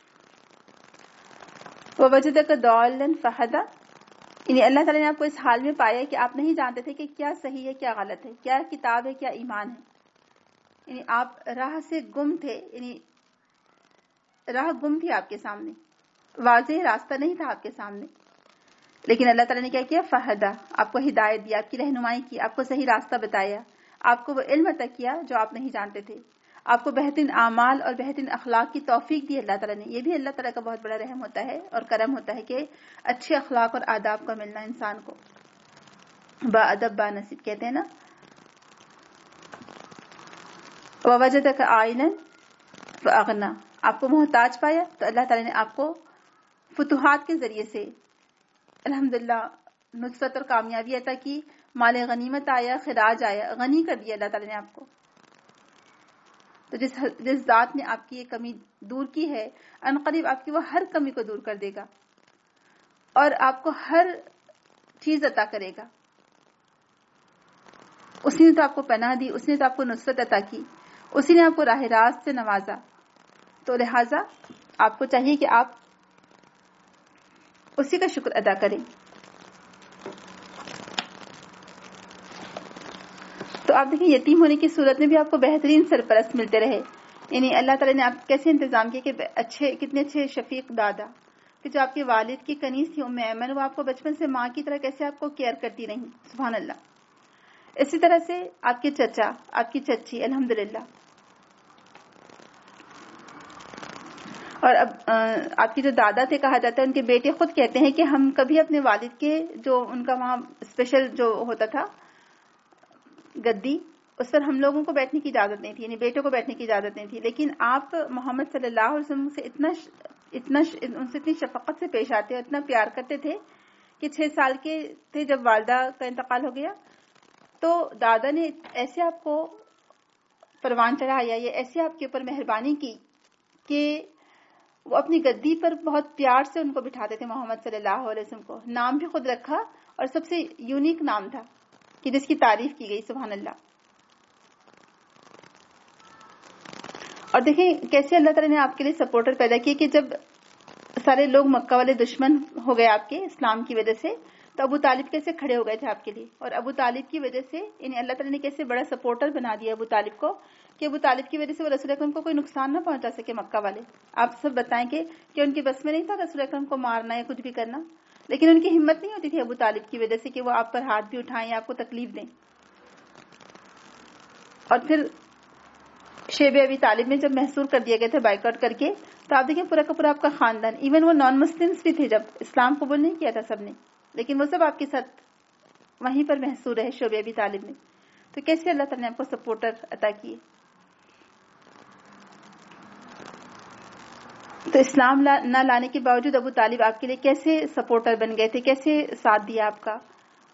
وَوَجَدَكَ ضَالًّا فَهَدَىٰ، یعنی اللہ تعالیٰ نے آپ کو اس حال میں پایا کہ آپ نہیں جانتے تھے کہ کیا صحیح ہے کیا غلط ہے، کیا کتاب ہے کیا ایمان ہے. یعنی آپ راہ سے گم تھے، یعنی راہ گم تھی آپ کے سامنے، واضح راستہ نہیں تھا آپ کے سامنے. لیکن اللہ تعالیٰ نے کیا کیا؟ فہدا، آپ کو ہدایت دی، آپ کی رہنمائی کی، آپ کو صحیح راستہ بتایا، آپ کو وہ علم عطا کیا جو آپ نہیں جانتے تھے، آپ کو بہترین اعمال اور بہترین اخلاق کی توفیق دی اللہ تعالیٰ نے. یہ بھی اللہ تعالیٰ کا بہت بڑا رحم ہوتا ہے اور کرم ہوتا ہے کہ اچھے اخلاق اور آداب کا ملنا انسان کو. با ادب با نصیب کہتے ہیں نا. ووجدک عائلا فاغنا، آپ کو محتاج پایا تو اللہ تعالیٰ نے آپ کو فتوحات کے ذریعے سے الحمدللہ نصرت اور کامیابی عطا کی. مال غنیمت آیا، خراج آیا، غنی کر دیا اللہ تعالیٰ نے آپ کو. تو جس جس ذات نے آپ کی یہ کمی دور کی ہے، ان قریب آپ کی وہ ہر کمی کو دور کر دے گا اور آپ کو ہر چیز عطا کرے گا. اسی نے تو آپ کو پناہ دی، اسی نے تو آپ کو نصرت عطا کی، اسی نے آپ کو راہ راست سے نوازا. تو لہٰذا آپ کو چاہیے کہ آپ اسی کا شکر ادا کریں. تو آپ دیکھیں یتیم ہونے کی صورت میں بھی آپ کو بہترین سرپرست ملتے رہے. یعنی اللہ تعالیٰ نے آپ کیسے انتظام کیا کہ اچھے کتنے اچھے شفیق دادا کہ جو آپ کے والد کی کنیز تھی ام ایمن، وہ آپ کو بچپن سے ماں کی طرح کیسے آپ کو کیئر کرتی رہیں. سبحان اللہ. اسی طرح سے آپ کے چچا، آپ کی چچی، الحمدللہ. اور اب آپ کے جو دادا تھے کہا جاتا ہے، ان کے بیٹے خود کہتے ہیں کہ ہم کبھی اپنے والد کے جو ان کا وہاں اسپیشل جو ہوتا تھا گدی، اس پر ہم لوگوں کو بیٹھنے کی اجازت نہیں تھی، یعنی بیٹوں کو بیٹھنے کی اجازت نہیں تھی. لیکن آپ محمد صلی اللہ علیہ وسلم سے اتنا اتنا ان سے اتنی شفقت سے پیش آتے اور اتنا پیار کرتے تھے کہ چھ سال کے تھے جب والدہ کا انتقال ہو گیا تو دادا نے ایسے آپ کو پروان چڑھایا، یا ایسے آپ کے اوپر مہربانی کی کہ وہ اپنی گدی پر بہت پیار سے ان کو بٹھاتے تھے. محمد صلی اللہ علیہ وسلم کو نام بھی خود رکھا اور سب سے یونیک نام تھا کہ جس کی تعریف کی گئی. سبحان اللہ. اور دیکھیں کیسے اللہ تعالیٰ نے آپ کے لیے سپورٹر پیدا کیے کہ جب سارے لوگ مکہ والے دشمن ہو گئے آپ کے اسلام کی وجہ سے، تو ابو طالب کیسے کھڑے ہو گئے تھے آپ کے لیے. اور ابو طالب کی وجہ سے یعنی اللہ تعالیٰ نے کیسے بڑا سپورٹر بنا دیا ابو طالب کو کہ ابو طالب کی وجہ سے وہ رسول اکرم کو کوئی نقصان نہ پہنچا سکے مکہ والے. آپ سب بتائیں کہ کہ ان کے بس میں نہیں تھا رسول اکرم کو مارنا یا کچھ بھی کرنا، لیکن ان کی ہمت نہیں ہوتی تھی ابو طالب کی وجہ سے کہ وہ آپ پر ہاتھ بھی اٹھائیں یا آپ کو تکلیف دیں. اور پھر شیب ابی طالب میں جب محصور کر دیا گئے تھے بائیکاٹ کر کے، تو آپ دیکھیں پورا کا پورا آپ کا خاندان، ایون وہ نان مسلمس بھی تھے جب اسلام قبول نہیں کیا تھا سب نے، لیکن وہ سب آپ کے ساتھ وہیں پر محصور رہے شیب ابی طالب میں. تو کیسے اللہ تعالیٰ نے آپ کو سپورٹر عطا کیے. تو اسلام لا نہ لانے کے باوجود ابو طالب آپ کے لیے کیسے سپورٹر بن گئے تھے، کیسے ساتھ دیا آپ کا.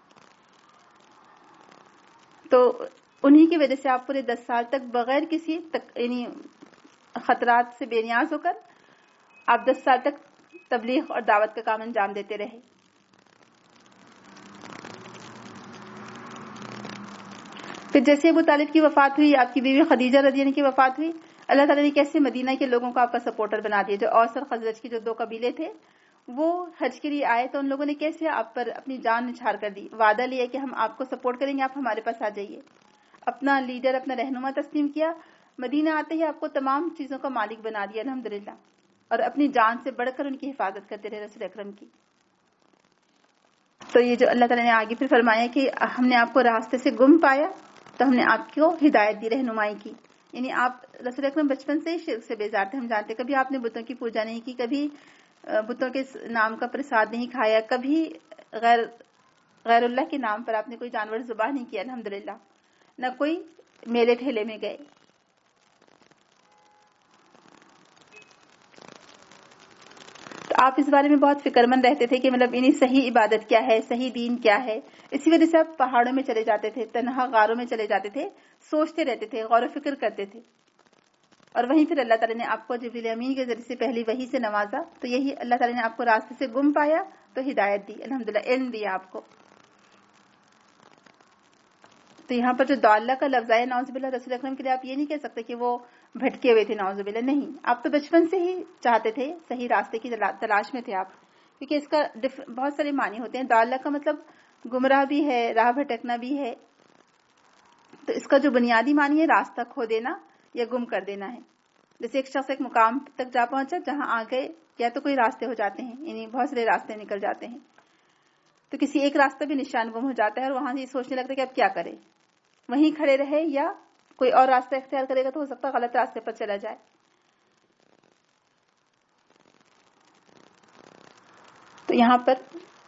تو انہی کی وجہ سے آپ پورے دس سال تک بغیر کسی تک یعنی خطرات سے بے نیاز ہو کر آپ دس سال تک تبلیغ اور دعوت کا کام انجام دیتے رہے. پھر جیسے ابو طالب کی وفات ہوئی، آپ کی بیوی خدیجہ رضی اللہ عنہا کی وفات ہوئی، اللہ تعالیٰ نے کیسے مدینہ کے لوگوں کو آپ کا سپورٹر بنا دیا. جو اوس اور خزرج کے جو دو قبیلے تھے وہ حج کے لیے آئے تو ان لوگوں نے کیسے آپ پر اپنی جان نچھاور کر دی، وعدہ لیا کہ ہم آپ کو سپورٹ کریں گے، آپ ہمارے پاس آ جائیے. اپنا لیڈر، اپنا رہنما تسلیم کیا. مدینہ آتے ہی آپ کو تمام چیزوں کا مالک بنا دیا الحمدللہ، اور اپنی جان سے بڑھ کر ان کی حفاظت کرتے رہے رسول اکرم کی. تو یہ جو اللہ تعالیٰ نے آگے پھر فرمایا کہ ہم نے آپ کو راستے سے گم پایا تو ہم نے آپ کو ہدایت دی، رہنمائی کی. یعنی آپ رسول اکرم بچپن سے ہی شرک سے بیزار تھے، ہم جانتے. کبھی آپ نے بتوں کی پوجا نہیں کی، کبھی بتوں کے نام کا پرساد نہیں کھایا، کبھی غیر غیر اللہ کے نام پر آپ نے کوئی جانور ذبح نہیں کیا الحمدللہ، نہ کوئی میلے ٹھیلے میں گئے. تو آپ اس بارے میں بہت فکر مند رہتے تھے کہ مطلب انہیں صحیح عبادت کیا ہے، صحیح دین کیا ہے. اسی وجہ سے آپ پہاڑوں میں چلے جاتے تھے، تنہا غاروں میں چلے جاتے تھے، سوچتے رہتے تھے، غور و فکر کرتے تھے. اور وہیں پھر اللہ تعالیٰ نے آپ کو جبریل امین کے ذریعے سے پہلی وحی سے نوازا. تو یہی اللہ تعالیٰ نے آپ کو راستے سے گم پایا تو ہدایت دی الحمدللہ، علم دیا آپ کو. تو یہاں پر جو داللہ کا لفظ ہے نعوذ باللہ رسول اکرم کے لیے آپ یہ نہیں کہہ سکتے کہ وہ بھٹکے ہوئے تھے، نعوذ باللہ. نہیں، آپ تو بچپن سے ہی چاہتے تھے، صحیح راستے کی تلاش میں تھے آپ. کیونکہ اس کا بہت سارے معنی ہوتے ہیں. داللہ کا مطلب گمراہ بھی ہے، راہ بھٹکنا بھی ہے. تو اس کا جو بنیادی معنی ہے راستہ کھو دینا یا گم کر دینا ہے. جیسے ایک شخص ایک مقام تک جا پہنچا جہاں آگے یا تو کوئی راستے ہو جاتے ہیں، یعنی بہت سارے راستے نکل جاتے ہیں. تو کسی ایک راستہ بھی نشان گم ہو جاتا ہے اور وہاں سے یہ سوچنے لگتا ہے کہ اب کیا کرے، وہیں کھڑے رہے یا کوئی اور راستہ اختیار کرے گا تو ہو سکتا ہے غلط راستے پر چلا جائے. تو یہاں پر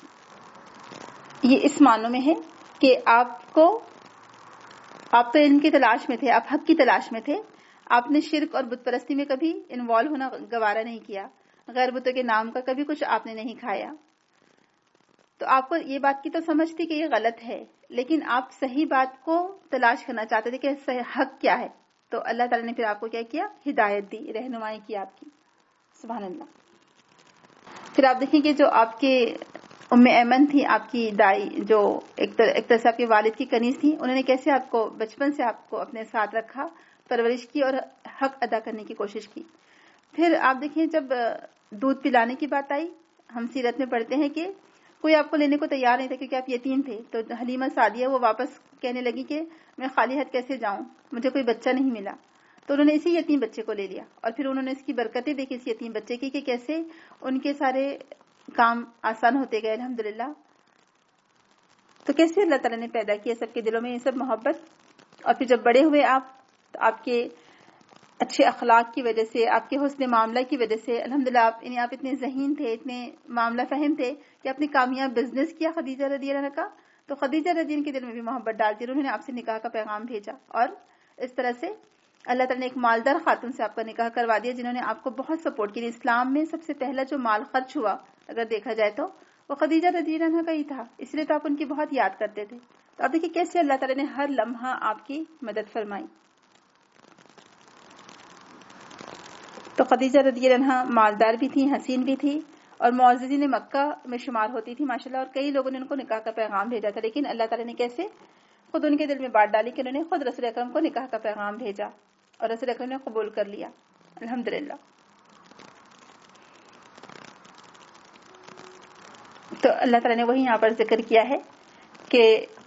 یہ اس معنوں میں ہے کہ آپ کو آپ تو علم کی تلاش میں تھے، آپ حق کی تلاش میں تھے، آپ نے شرک اور بت پرستی میں کبھی انوالو ہونا گوارا نہیں کیا، غیر بتوں کے نام کا کبھی کچھ آپ نے نہیں کھایا. تو آپ کو یہ بات کی تو سمجھ تھی کہ یہ غلط ہے، لیکن آپ صحیح بات کو تلاش کرنا چاہتے تھے کہ صحیح حق کیا ہے. تو اللہ تعالیٰ نے پھر آپ کو کیا کیا؟ ہدایت دی، رہنمائی کی آپ کی. سبحان اللہ. پھر آپ دیکھیں کہ جو آپ کے ام ایمن تھی، آپ کی دائی، جو ایک طرح سے آپ کے والد کی کنیز تھی، انہوں نے کیسے آپ کو بچپن سے آپ کو اپنے ساتھ رکھا، پرورش کی اور حق ادا کرنے کی کوشش کی. پھر آپ دیکھیں جب دودھ پلانے کی بات آئی، ہم سیرت میں پڑھتے ہیں کہ کوئی آپ کو لینے کو تیار نہیں تھا کیونکہ آپ یتیم تھے. تو حلیمہ سعدیہ وہ واپس کہنے لگی کہ میں خالی ہاتھ کیسے جاؤں، مجھے کوئی بچہ نہیں ملا. تو انہوں نے اسی یتیم بچے کو لے لیا اور پھر انہوں نے اس کی برکتیں دیکھی اس یتیم بچے کی کہ کیسے ان کے سارے کام آسان ہوتے گئے الحمدللہ. تو کیسے اللہ تعالیٰ نے پیدا کیا سب کے دلوں میں یہ سب محبت. اور پھر جب بڑے ہوئے آپ، تو آپ کے اچھے اخلاق کی وجہ سے، آپ کے حسن معاملہ کی وجہ سے الحمدللہ آپ یعنی آپ اتنے ذہین تھے، اتنے معاملہ فہم تھے کہ اپنی کامیاب بزنس کیا خدیجہ رضی اللہ عنہا کا. تو خدیجہ رضی اللہ عنہا کے دل میں بھی محبت ڈالتی، انہوں نے آپ سے نکاح کا پیغام بھیجا اور اس طرح سے اللہ تعالیٰ نے ایک مالدار خاتون سے آپ کا نکاح کروا دیا جنہوں نے آپ کو بہت سپورٹ کیا. اسلام میں سب سے پہلا جو مال خرچ ہوا اگر دیکھا جائے تو وہ خدیجہ رضی اللہ عنہا کا ہی تھا، اس لیے تو آپ ان کی بہت یاد کرتے تھے. تو آپ دیکھیے کیسے اللہ تعالیٰ نے ہر لمحہ آپ کی مدد فرمائی. تو خدیجہ رضی اللہ عنہا مالدار بھی تھی، حسین بھی تھی اور معززین مکہ میں شمار ہوتی تھی ماشاءاللہ. اور کئی لوگوں نے ان کو نکاح کا پیغام بھیجا تھا، لیکن اللہ تعالیٰ نے کیسے خود ان کے دل میں بات ڈالی کہ انہوں نے خود رسول اکرم کو نکاح کا پیغام بھیجا اور رسول اکرم نے قبول کر لیا الحمدللہ. تو اللہ تعالیٰ نے وہی یہاں پر ذکر کیا ہے کہ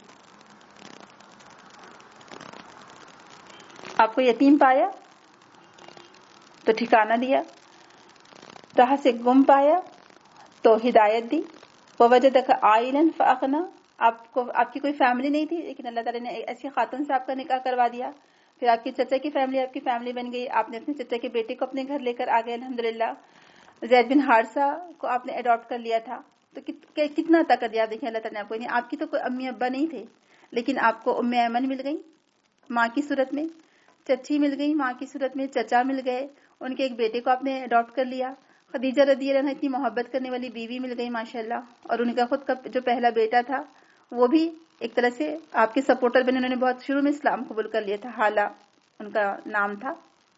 آپ کو یتیم پایا تو ٹھکانہ دیا، راہ سے گم پایا تو ہدایت دی. ووجدک عائلا فاغنی، آپ کو آپ کی کوئی فیملی نہیں تھی لیکن اللہ تعالیٰ نے ایسی خاتون سے آپ کا نکاح کروا دیا. پھر آپ کی چچا کی فیملی آپ کی فیملی بن گئی، آپ نے اپنے چچا کے بیٹے کو اپنے گھر لے کر آ گئے الحمدللہ. زید بن حارثہ کو آپ نے اڈاپٹ کر لیا تھا. تو کتنا عطا کر دیا دیکھیں اللہ تعالیٰ نے آپ کو. یعنی آپ کی تو کوئی امی ابا نہیں تھے لیکن آپ کو ام ایمن مل گئی ماں کی صورت میں، چچی مل گئی ماں کی صورت میں، چچا مل گئے، ان کے ایک بیٹے کو آپ نے اڈاپٹ کر لیا. خدیجہ رضی اللہ عنہا اتنی محبت کرنے والی بیوی مل گئی ماشاءاللہ. اور ان کا خود کا جو پہلا بیٹا تھا وہ بھی ایک طرح سے آپ کے سپورٹر بنے، انہوں نے بہت شروع میں اسلام قبول کر لیا تھا، حالہ ان کا نام تھا.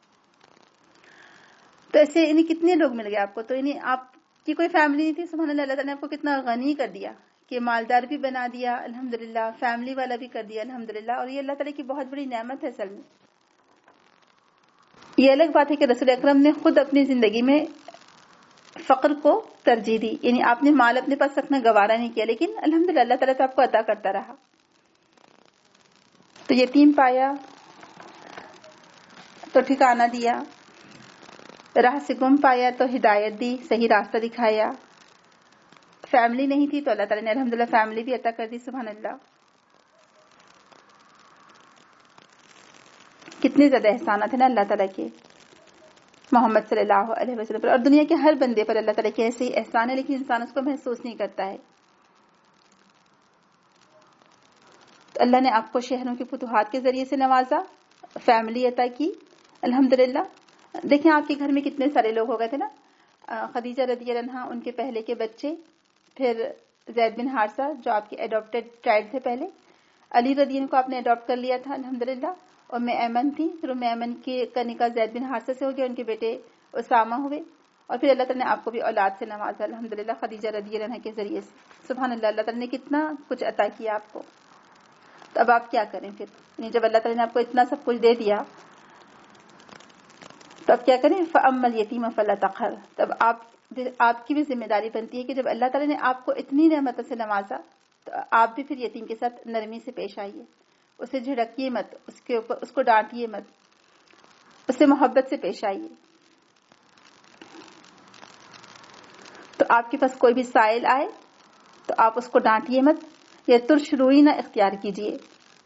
تو ایسے یعنی کتنے لوگ مل گئے آپ کو. تو یعنی آپ کی کوئی فیملی نہیں تھی. سبحان اللہ، اللہ تعالیٰ نے آپ کو کتنا غنی کر دیا کہ مالدار بھی بنا دیا الحمدللہ، فیملی والا بھی کر دیا الحمدللہ. اور یہ اللہ تعالیٰ کی بہت بڑی نعمت ہے اصل میں. یہ الگ بات ہے کہ رسول اکرم نے خود اپنی زندگی میں فقر کو ترجیح دی، یعنی آپ نے مال اپنے پاس رکھنا گوارا نہیں کیا، لیکن الحمدللہ اللہ تعالیٰ تو آپ کو عطا کرتا رہا. تو یتیم پایا تو ٹھکانہ دیا، راہ سے گم پایا تو ہدایت دی، صحیح راستہ دکھایا. فیملی نہیں تھی تو اللہ تعالیٰ نے الحمدللہ فیملی بھی عطا کر دی. سبحان اللہ، کتنے زیادہ احسانات ہیں نا اللہ تعالیٰ کے محمد صلی اللہ علیہ وسلم پر، اور دنیا کے ہر بندے پر اللہ تعالیٰ کے ایسے ہی احسان ہے لیکن انسان اس کو محسوس نہیں کرتا ہے. تو اللہ نے آپ کو شہروں کی فتوحات کے ذریعے سے نوازا، فیملی عطا کی الحمدللہ. دیکھیں آپ کے گھر میں کتنے سارے لوگ ہو گئے تھے نا. خدیجہ رضی اللہ عنہا، ان کے پہلے کے بچے، پھر زید بن حارثہ جو آپ کے اڈاپٹیڈ چائلڈ تھے پہلے، علی رضی اللہ کو آپ نے اڈاپٹ کر لیا تھا الحمدللہ. ام ایمن تھی، پھر ام ایمن کے کا نکاح زید بن حارثہ سے ہو گیا، ان کے بیٹے اسامہ ہوئے. اور پھر اللہ تعالیٰ نے آپ کو بھی اولاد سے نوازا الحمدللہ خدیجہ رضی اللہ عنہا کے ذریعے سے. سبحان اللہ، اللہ تعالیٰ نے کتنا کچھ عطا کیا آپ کو. تو اب آپ کیا کریں پھر، یعنی جب اللہ تعالیٰ نے آپ کو اتنا سب کچھ دے دیا تو اب کیا کریں؟ فَأَمَّا الْيَتِيمَ فَلَا تَقْهَرْ. تب آپ آپ کی بھی ذمہ داری بنتی ہے کہ جب اللہ تعالیٰ نے آپ کو اتنی نعمتوں سے نوازا تو آپ بھی پھر یتیم کے ساتھ نرمی سے پیش آئیے، اسے جھڑکیے مت، اس کے اوپر اس کو ڈانٹیے مت، اسے محبت سے پیش آئیے. تو آپ کے پاس کوئی بھی سائل آئے تو تو آپ اس کو ڈانٹیے مت یا ترش روئی نہ اختیار کیجیے،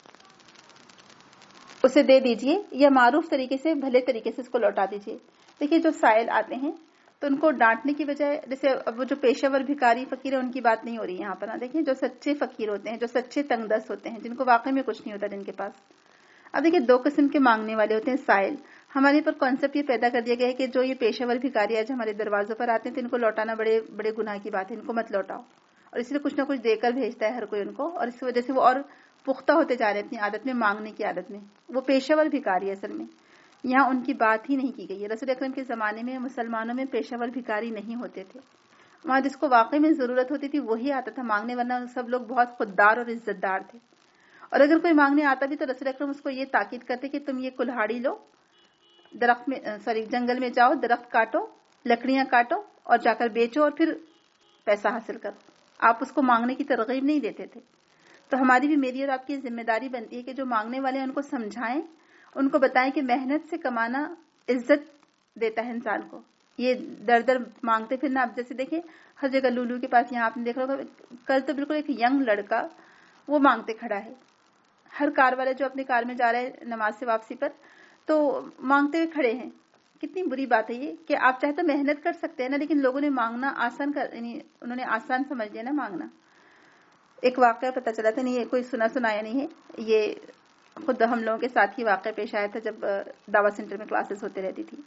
اسے دے دیجیے یا معروف طریقے سے بھلے طریقے سے اس کو لوٹا دیجیے۔ دیکھیے جو سائل آتے ہیں تو ان کو ڈانٹنے کی بجائے، جیسے اب وہ جو پیشہ ور بھکاری فقیر ہے ان کی بات نہیں ہو رہی ہے یہاں پر، دیکھیں جو سچے فقیر ہوتے ہیں، جو سچے تنگ دست ہوتے ہیں، جن کو واقعی میں کچھ نہیں ہوتا جن کے پاس۔ اب دیکھیے دو قسم کے مانگنے والے ہوتے ہیں سائل۔ ہمارے پر کانسیپٹ یہ پیدا کر دیا گیا ہے کہ جو یہ پیشہ ور بھکاری آج ہمارے دروازوں پر آتے ہیں تو ان کو لوٹانا بڑے بڑے گناہ کی بات ہے، ان کو مت لوٹاؤ، اور اس لیے کچھ نہ کچھ دے کر بھیجتا ہے ہر کوئی ان کو، اور اس وجہ سے وہ اور پختہ ہوتے جا رہے ہیں اپنی عادت میں، مانگنے کی عادت میں۔ وہ پیشہ ور بھکاری ہے اصل میں، یہاں ان کی بات ہی نہیں کی گئی ہے۔ رسول اکرم کے زمانے میں مسلمانوں میں پیشہ ور بھکاری نہیں ہوتے تھے، وہاں جس کو واقعی میں ضرورت ہوتی تھی وہی آتا تھا مانگنے، ورنہ سب لوگ بہت خوددار اور عزت دار تھے۔ اور اگر کوئی مانگنے آتا بھی تو رسول اکرم اس کو یہ تاکید کرتے کہ تم یہ کلہاڑی لو، درخت میں سوری جنگل میں جاؤ، درخت کاٹو، لکڑیاں کاٹو اور جا کر بیچو اور پھر پیسہ حاصل کرو۔ آپ اس کو مانگنے کی ترغیب نہیں دیتے تھے۔ تو ہماری بھی، میری اور آپ کی ذمہ داری بنتی ہے کہ جو مانگنے والے ہیں ان کو سمجھائیں، ان کو بتائیں کہ محنت سے کمانا عزت دیتا ہے انسان کو، یہ در در مانگتے پھرنا۔ آپ جیسے دیکھیں ہر جگہ لولو کے پاس، یہاں آپ نے دیکھا ہوگا کل تو بالکل ایک ینگ لڑکا وہ مانگتے کھڑا ہے، ہر کار والے جو اپنی کار میں جا رہے ہیں نماز سے واپسی پر تو مانگتے ہوئے کھڑے ہیں۔ کتنی بری بات ہے یہ کہ آپ چاہے تو محنت کر سکتے ہیں نا، لیکن لوگوں نے مانگنا آسان کر، یعنی انہوں نے آسان سمجھ لیا نا مانگنا۔ ایک واقعہ پتہ چلا تھا، نہیں یہ کوئی سنا سنایا نہیں ہے، یہ خود ہم لوگوں کے ساتھ ہی واقعہ پیش آیا تھا جب دعوت سینٹر میں کلاسز ہوتے رہتی تھی۔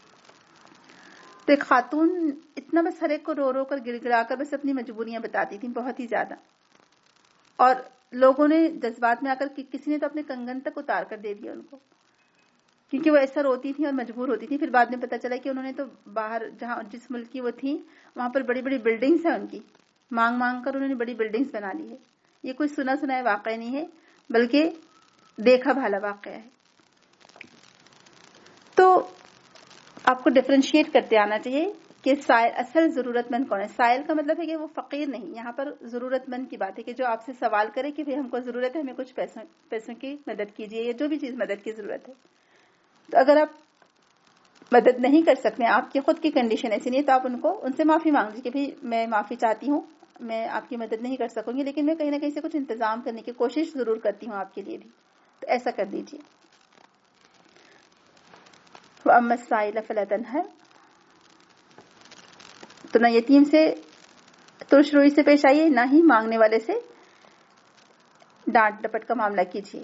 تو ایک خاتون اتنا بس ہر ایک کو رو رو کر گڑ گڑا کر بس اپنی مجبوریاں بتاتی تھی، بہت ہی زیادہ، اور لوگوں نے جذبات میں آ کر کسی نے تو اپنے کنگن تک اتار کر دے دیا ان کو، کیونکہ وہ ایسا روتی تھی اور مجبور ہوتی تھی۔ پھر بعد میں پتہ چلا کہ انہوں نے تو باہر جہاں جس ملک کی وہ تھی وہاں پر بڑی بڑی بلڈنگز ہیں ان کی، مانگ مانگ کر انہوں نے بڑی بلڈنگز بنا لی ہے۔ یہ کوئی سنا سنایا واقعہ نہیں ہے بلکہ دیکھا بھالا واقعہ ہے۔ تو آپ کو ڈفرینشیٹ کرتے آنا چاہیے کہ سائل اصل ضرورت مند کون ہے۔ سائل کا مطلب ہے کہ وہ فقیر نہیں، یہاں پر ضرورت مند کی بات ہے کہ جو آپ سے سوال کرے کہ ہم کو ضرورت ہے، ہمیں کچھ پیسوں پیسوں کی مدد کیجیے، یا جو بھی چیز مدد کی ضرورت ہے۔ تو اگر آپ مدد نہیں کر سکتے، آپ کی خود کی کنڈیشن ایسی نہیں ہے، تو آپ ان کو ان سے معافی مانگ لیجیے کہ بھائی میں معافی چاہتی ہوں، میں آپ کی مدد نہیں کر سکوں گی، لیکن میں کہیں نہ کہیں سے کچھ انتظام کرنے کی کوشش ضرور کرتی ہوں آپ کے لیے بھی، تو ایسا کر دیجیے۔ وَأَمَّا السَّائِلَ فَلَا تَنْهَرْ، تو نہ یتیم سے ترش روئی سے پیش آئیے، نہ ہی مانگنے والے سے ڈانٹ ڈپٹ کا معاملہ کیجیے،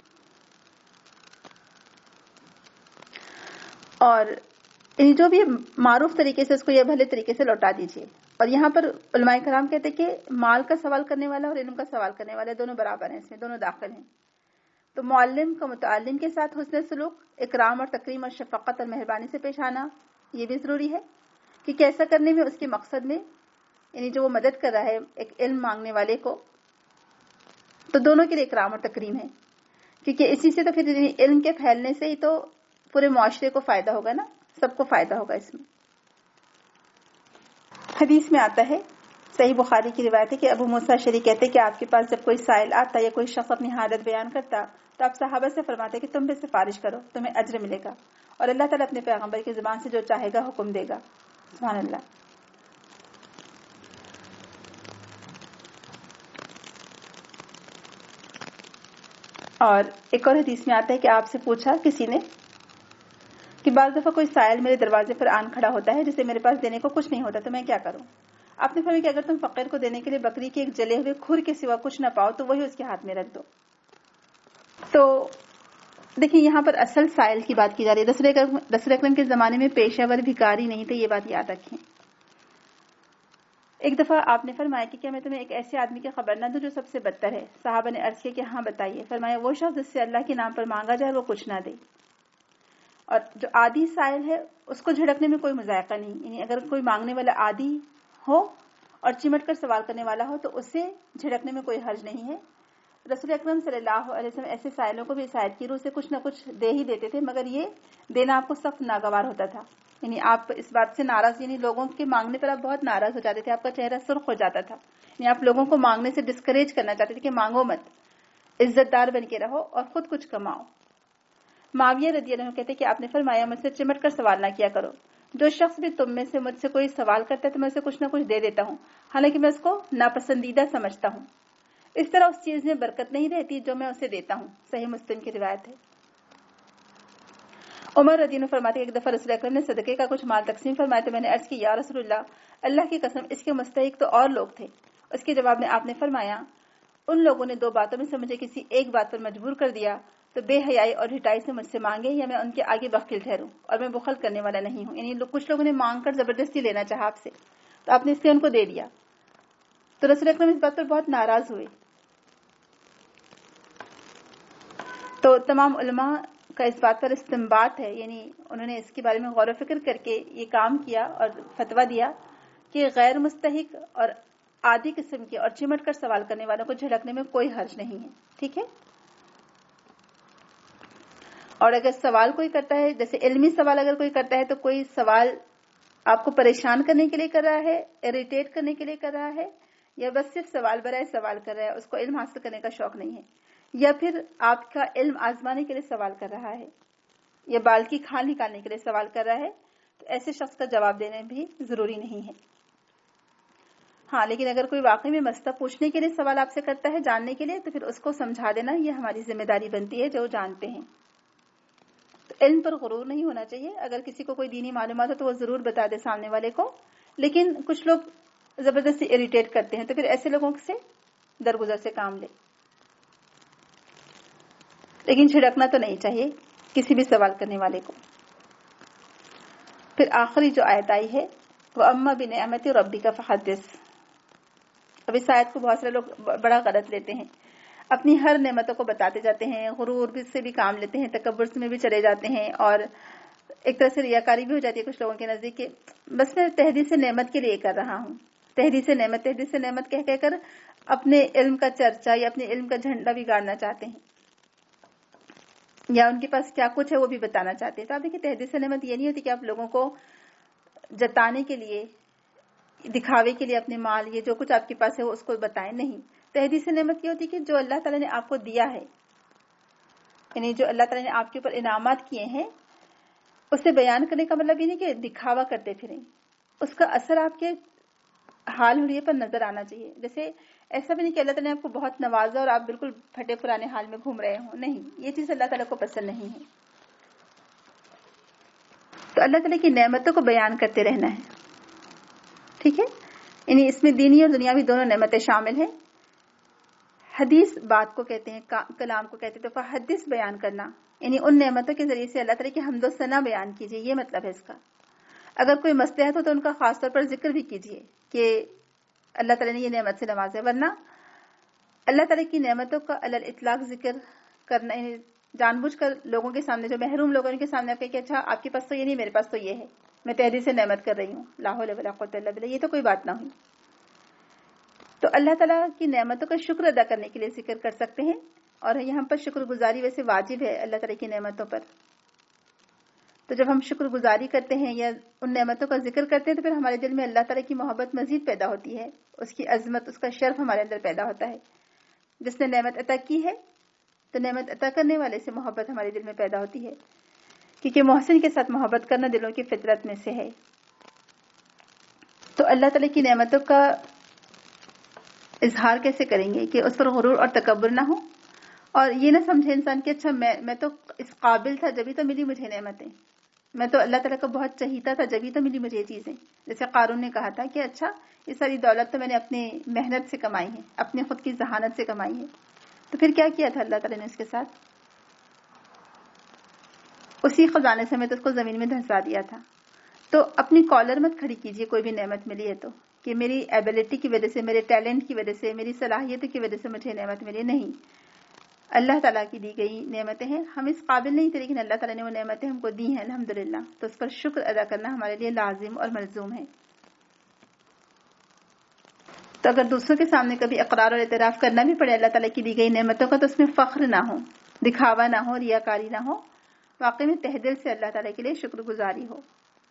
اور جو بھی معروف طریقے سے اس کو یہ بھلے طریقے سے لوٹا دیجیے۔ اور یہاں پر علماء کرام کہتے ہیں کہ مال کا سوال کرنے والا اور علم کا سوال کرنے والا دونوں برابر ہیں، اس میں دونوں داخل ہیں۔ تو معلم کا متعلم کے ساتھ حسن سلوک، اکرام اور تکریم اور شفقت اور مہربانی سے پیش آنا یہ بھی ضروری ہے، کیونکہ ایسا کرنے میں اس کے مقصد میں، یعنی جو وہ مدد کر رہا ہے ایک علم مانگنے والے کو، تو دونوں کے لیے اکرام اور تکریم ہے، کیونکہ اسی سے تو پھر علم کے پھیلنے سے ہی تو پورے معاشرے کو فائدہ ہوگا نا، سب کو فائدہ ہوگا اس میں۔ حدیث میں آتا ہے، صحیح بخاری کی روایت ہے کہ ابو موسیٰ اشعری کہتے کہ آپ کے پاس جب کوئی سائل آتا یا کوئی شخص اپنی حالت بیان کرتا تو آپ صحابہ سے فرماتے کہ تم بھی سفارش کرو، تمہیں اجر ملے گا، اور اللہ تعالیٰ اپنے پیغمبر کی زبان سے جو چاہے گا حکم دے گا۔ سبحان اللہ۔ اور ایک اور حدیث میں آتا ہے کہ آپ سے پوچھا کسی نے کہ بعض دفعہ کوئی سائل میرے دروازے پر آن کھڑا ہوتا ہے جسے میرے پاس دینے کو کچھ نہیں ہوتا، تو میں کیا کروں؟ آپ نے فرمایا کہ اگر تم فقیر کو دینے کے لیے بکری کے ایک جلے ہوئے کھر کے سوا کچھ نہ پاؤ تو وہی اس کے ہاتھ میں رکھ دو۔ تو دیکھیں یہاں پر اصل سائل کی بات کی جا رہی ہے۔ رسول اکرم کے زمانے میں پیشہ ور بھکاری نہیں تھے، یہ بات یاد رکھیں۔ ایک دفعہ آپ نے فرمایا کہ کیا میں تمہیں ایک ایسے آدمی کی خبر نہ دوں جو سب سے بدتر ہے؟ صحابہ نے عرض کیا کہ ہاں بتائیے۔ فرمایا وہ شخص جس سے اللہ کے نام پر مانگا جائے وہ کچھ نہ دے، اور جو عادی سائل ہے اس کو جھڑکنے میں کوئی مذائقہ نہیں، یعنی اگر کوئی مانگنے والا عادی ہو اور چمٹ کر سوال کرنے والا ہو تو اسے جھڑکنے میں کوئی حرج نہیں ہے۔ رسول اکرم صلی اللہ علیہ وسلم ایسے سائلوں کو بھی اس آیت کی روح سے کچھ نہ کچھ دے ہی دیتے تھے، مگر یہ دینا آپ کو سخت ناگوار ہوتا تھا، یعنی آپ اس بات سے ناراض، یعنی لوگوں کے مانگنے پر آپ بہت ناراض ہو جاتے تھے، آپ کا چہرہ سرخ ہو جاتا تھا، یعنی آپ لوگوں کو مانگنے سے ڈسکریج کرنا چاہتے تھے کہ مانگو مت، عزت دار بن کے رہو اور خود کچھ کماؤ۔ معاویہ رضی اللہ عنہ کہتے کہ آپ نے فرمایا مجھ سے چمٹ کر سوال نہ کیا کرو، جو شخص بھی تم میں سے مجھ سے کوئی سوال کرتا ہے تو میں اسے کچھ نہ کچھ دے دیتا ہوں، حالانکہ میں اس کو ناپسندیدہ سمجھتا ہوں۔ اس طرح اس چیز میں برکت نہیں رہتی جو میں اسے دیتا ہوں۔ صحیح مسلم کی روایت ہے۔ عمر رضی اللہ عنہ فرماتے ہیں ایک دفعہ رسول اکرم نے صدقے کا کچھ مال تقسیم فرمایا تو میں نے عرض کی یا رسول اللہ، اللہ کی قسم اس کے مستحق تو اور لوگ تھے۔ اس کے جواب میں آپ نے فرمایا ان لوگوں نے دو باتوں میں سے مجھے کسی ایک بات پر مجبور کر دیا تو بے حیائی اور ہٹائی سے مجھ سے مانگے یا میں ان کے آگے بخیل ٹھہروں، اور میں بخل کرنے والا نہیں ہوں۔ یعنی کچھ لوگوں نے مانگ کر زبردستی لینا چاہا آپ سے تو آپ نے اس لیے ان کو دے دیا، تو رسول اکرم اس بات پر بہت ناراض ہوئے۔ تو تمام علماء کا اس بات پر استنباط ہے، یعنی انہوں نے اس کے بارے میں غور و فکر کر کے یہ کام کیا اور فتویٰ دیا کہ غیر مستحق اور آدھی قسم کے اور چمٹ کر سوال کرنے والوں کو جھڑکنے میں کوئی حرج نہیں ہے، ٹھیک ہے۔ اور اگر سوال کوئی کرتا ہے، جیسے علمی سوال اگر کوئی کرتا ہے تو کوئی سوال آپ کو پریشان کرنے کے لیے کر رہا ہے، اریٹیٹ کرنے کے لیے کر رہا ہے، یا بس صرف سوال برائے سوال کر رہا ہے، اس کو علم حاصل کرنے کا شوق نہیں ہے، یا پھر آپ کا علم آزمانے کے لیے سوال کر رہا ہے، یا بال کی کھال نکالنے کے لیے سوال کر رہا ہے، تو ایسے شخص کا جواب دینا بھی ضروری نہیں ہے۔ ہاں لیکن اگر کوئی واقعی میں مسئلہ پوچھنے کے لیے سوال آپ سے کرتا ہے، جاننے کے لیے، تو پھر اس کو سمجھا دینا یہ ہماری ذمہ داری بنتی ہے جو جانتے ہیں۔ تو علم پر غرور نہیں ہونا چاہیے، اگر کسی کو کوئی دینی معلومات ہو تو وہ ضرور بتا دے سامنے والے کو، لیکن کچھ لوگ زبردستی اریٹیٹ کرتے ہیں تو پھر ایسے لوگوں سے درگزر سے کام لے، لیکن چھڑکنا تو نہیں چاہیے کسی بھی سوال کرنے والے کو۔ پھر آخری جو آیت آئی ہے وہ اما بنعمت ربک فحدث۔ اب اس آیت کو بہت سارے لوگ بڑا غلط لیتے ہیں، اپنی ہر نعمتوں کو بتاتے جاتے ہیں، غرور سے بھی کام لیتے ہیں، تکبر میں بھی چلے جاتے ہیں، اور ایک طرح سے ریاکاری بھی ہو جاتی ہے کچھ لوگوں کے نزدیک کہ بس میں تحدیث نعمت کے لیے کر رہا ہوں، تحدیث نعمت تحدیث نعمت کہہ کہہ کر اپنے علم کا چرچا یا اپنے علم کا جھنڈا بگاڑنا چاہتے ہیں، یا ان کے پاس کیا کچھ ہے وہ بھی بتانا چاہتے ہیں۔ تو آپ دیکھیں تحدیث نعمت یہ نہیں ہوتی کہ آپ لوگوں کو جتانے کے لیے، دکھاوے کے لیے اپنے مال یہ جو کچھ آپ کے پاس ہے وہ اس کو بتائیں، نہیں۔ تحدیث نعمت یہ ہوتی ہے کہ جو اللہ تعالیٰ نے آپ کو دیا ہے، یعنی جو اللہ تعالیٰ نے آپ کے اوپر انعامات کیے ہیں، اسے بیان کرنے کا مطلب یہ نہیں کہ دکھاوا کرتے پھریں، اس کا اثر آپ کے حال حلیے پر نظر آنا چاہیے۔ جیسے ایسا بھی نہیں کہ اللہ تعالیٰ نے آپ کو بہت نوازا اور آپ بالکل پھٹے پرانے حال میں گھوم رہے ہوں، نہیں، یہ چیز اللہ تعالیٰ کو پسند نہیں ہے۔ تو اللہ تعالیٰ کی نعمتوں کو بیان کرتے رہنا ہے، ٹھیک ہے، یعنی اس میں دینی اور دنیاوی دونوں نعمتیں شامل ہیں۔ حدیث بات کو کہتے ہیں، کلام کو کہتے ہیں، تو فحدث بیان کرنا، یعنی ان نعمتوں کے ذریعے سے اللہ تعالیٰ کی حمد و ثنا بیان کیجیے، یہ مطلب ہے اس کا۔ اگر کوئی مصلحت ہو تو ان کا خاص طور پر ذکر بھی کیجیے کہ اللہ تعالیٰ نے یہ نعمت سے نوازا، ورنہ اللہ تعالیٰ کی نعمتوں کا علی الاطلاق ذکر کرنا، یعنی جان بوجھ کر لوگوں کے سامنے، جو محروم لوگوں کے سامنے آپ کہ اچھا آپ کے پاس تو یہ نہیں، میرے پاس تو یہ ہے، میں تحدیث سے نعمت کر رہی ہوں، لا حول ولا قوت الا باللہ، یہ تو کوئی بات نہ ہوئی۔ تو اللہ تعالیٰ کی نعمتوں کا شکر ادا کرنے کے لیے ذکر کر سکتے ہیں، اور یہاں پر شکر گزاری ویسے واجب ہے اللہ تعالیٰ کی نعمتوں پر۔ تو جب ہم شکر گزاری کرتے ہیں یا ان نعمتوں کا ذکر کرتے ہیں تو پھر ہمارے دل میں اللہ تعالیٰ کی محبت مزید پیدا ہوتی ہے، اس کی عظمت، اس کا شرف ہمارے اندر پیدا ہوتا ہے۔ جس نے نعمت عطا کی ہے تو نعمت عطا کرنے والے سے محبت ہمارے دل میں پیدا ہوتی ہے، کیونکہ محسن کے ساتھ محبت کرنا دلوں کی فطرت میں سے ہے۔ تو اللہ تعالیٰ کی نعمتوں کا اظہار کیسے کریں گے کہ اس پر غرور اور تکبر نہ ہو، اور یہ نہ سمجھے انسان کہ اچھا میں میں تو اس قابل تھا جبھی تو ملی مجھے نعمتیں، میں تو اللہ تعالیٰ کو بہت چہیتا تھا جبھی تو ملی مجھے یہ چیزیں۔ جیسے قارون نے کہا تھا کہ اچھا یہ ساری دولت تو میں نے اپنی محنت سے کمائی ہے، اپنی خود کی ذہانت سے کمائی ہے، تو پھر کیا کیا تھا اللہ تعالیٰ نے اس کے ساتھ؟ اسی خزانے سمیت اس کو زمین میں دھنسا دیا تھا۔ تو اپنی کالر مت کھڑی کیجیے کوئی بھی نعمت ملی ہے تو، کہ میری ایبلٹی کی وجہ سے، میرے ٹیلنٹ کی وجہ سے، میری صلاحیت کی وجہ سے مجھے نعمت ملی، نہیں، اللہ تعالیٰ کی دی گئی نعمتیں ہیں، ہم اس قابل نہیں تھے لیکن اللہ تعالیٰ نے وہ نعمتیں ہم کو دی ہیں الحمدللہ، تو اس پر شکر ادا کرنا ہمارے لیے لازم اور ملزوم ہے۔ تو اگر دوسروں کے سامنے کبھی اقرار اور اعتراف کرنا بھی پڑے اللہ تعالیٰ کی دی گئی نعمتوں کا، تو اس میں فخر نہ ہو، دکھاوا نہ ہو، ریاکاری نہ ہو، واقعی میں تہ دل سے اللہ تعالیٰ کے لیے شکر گزاری ہو۔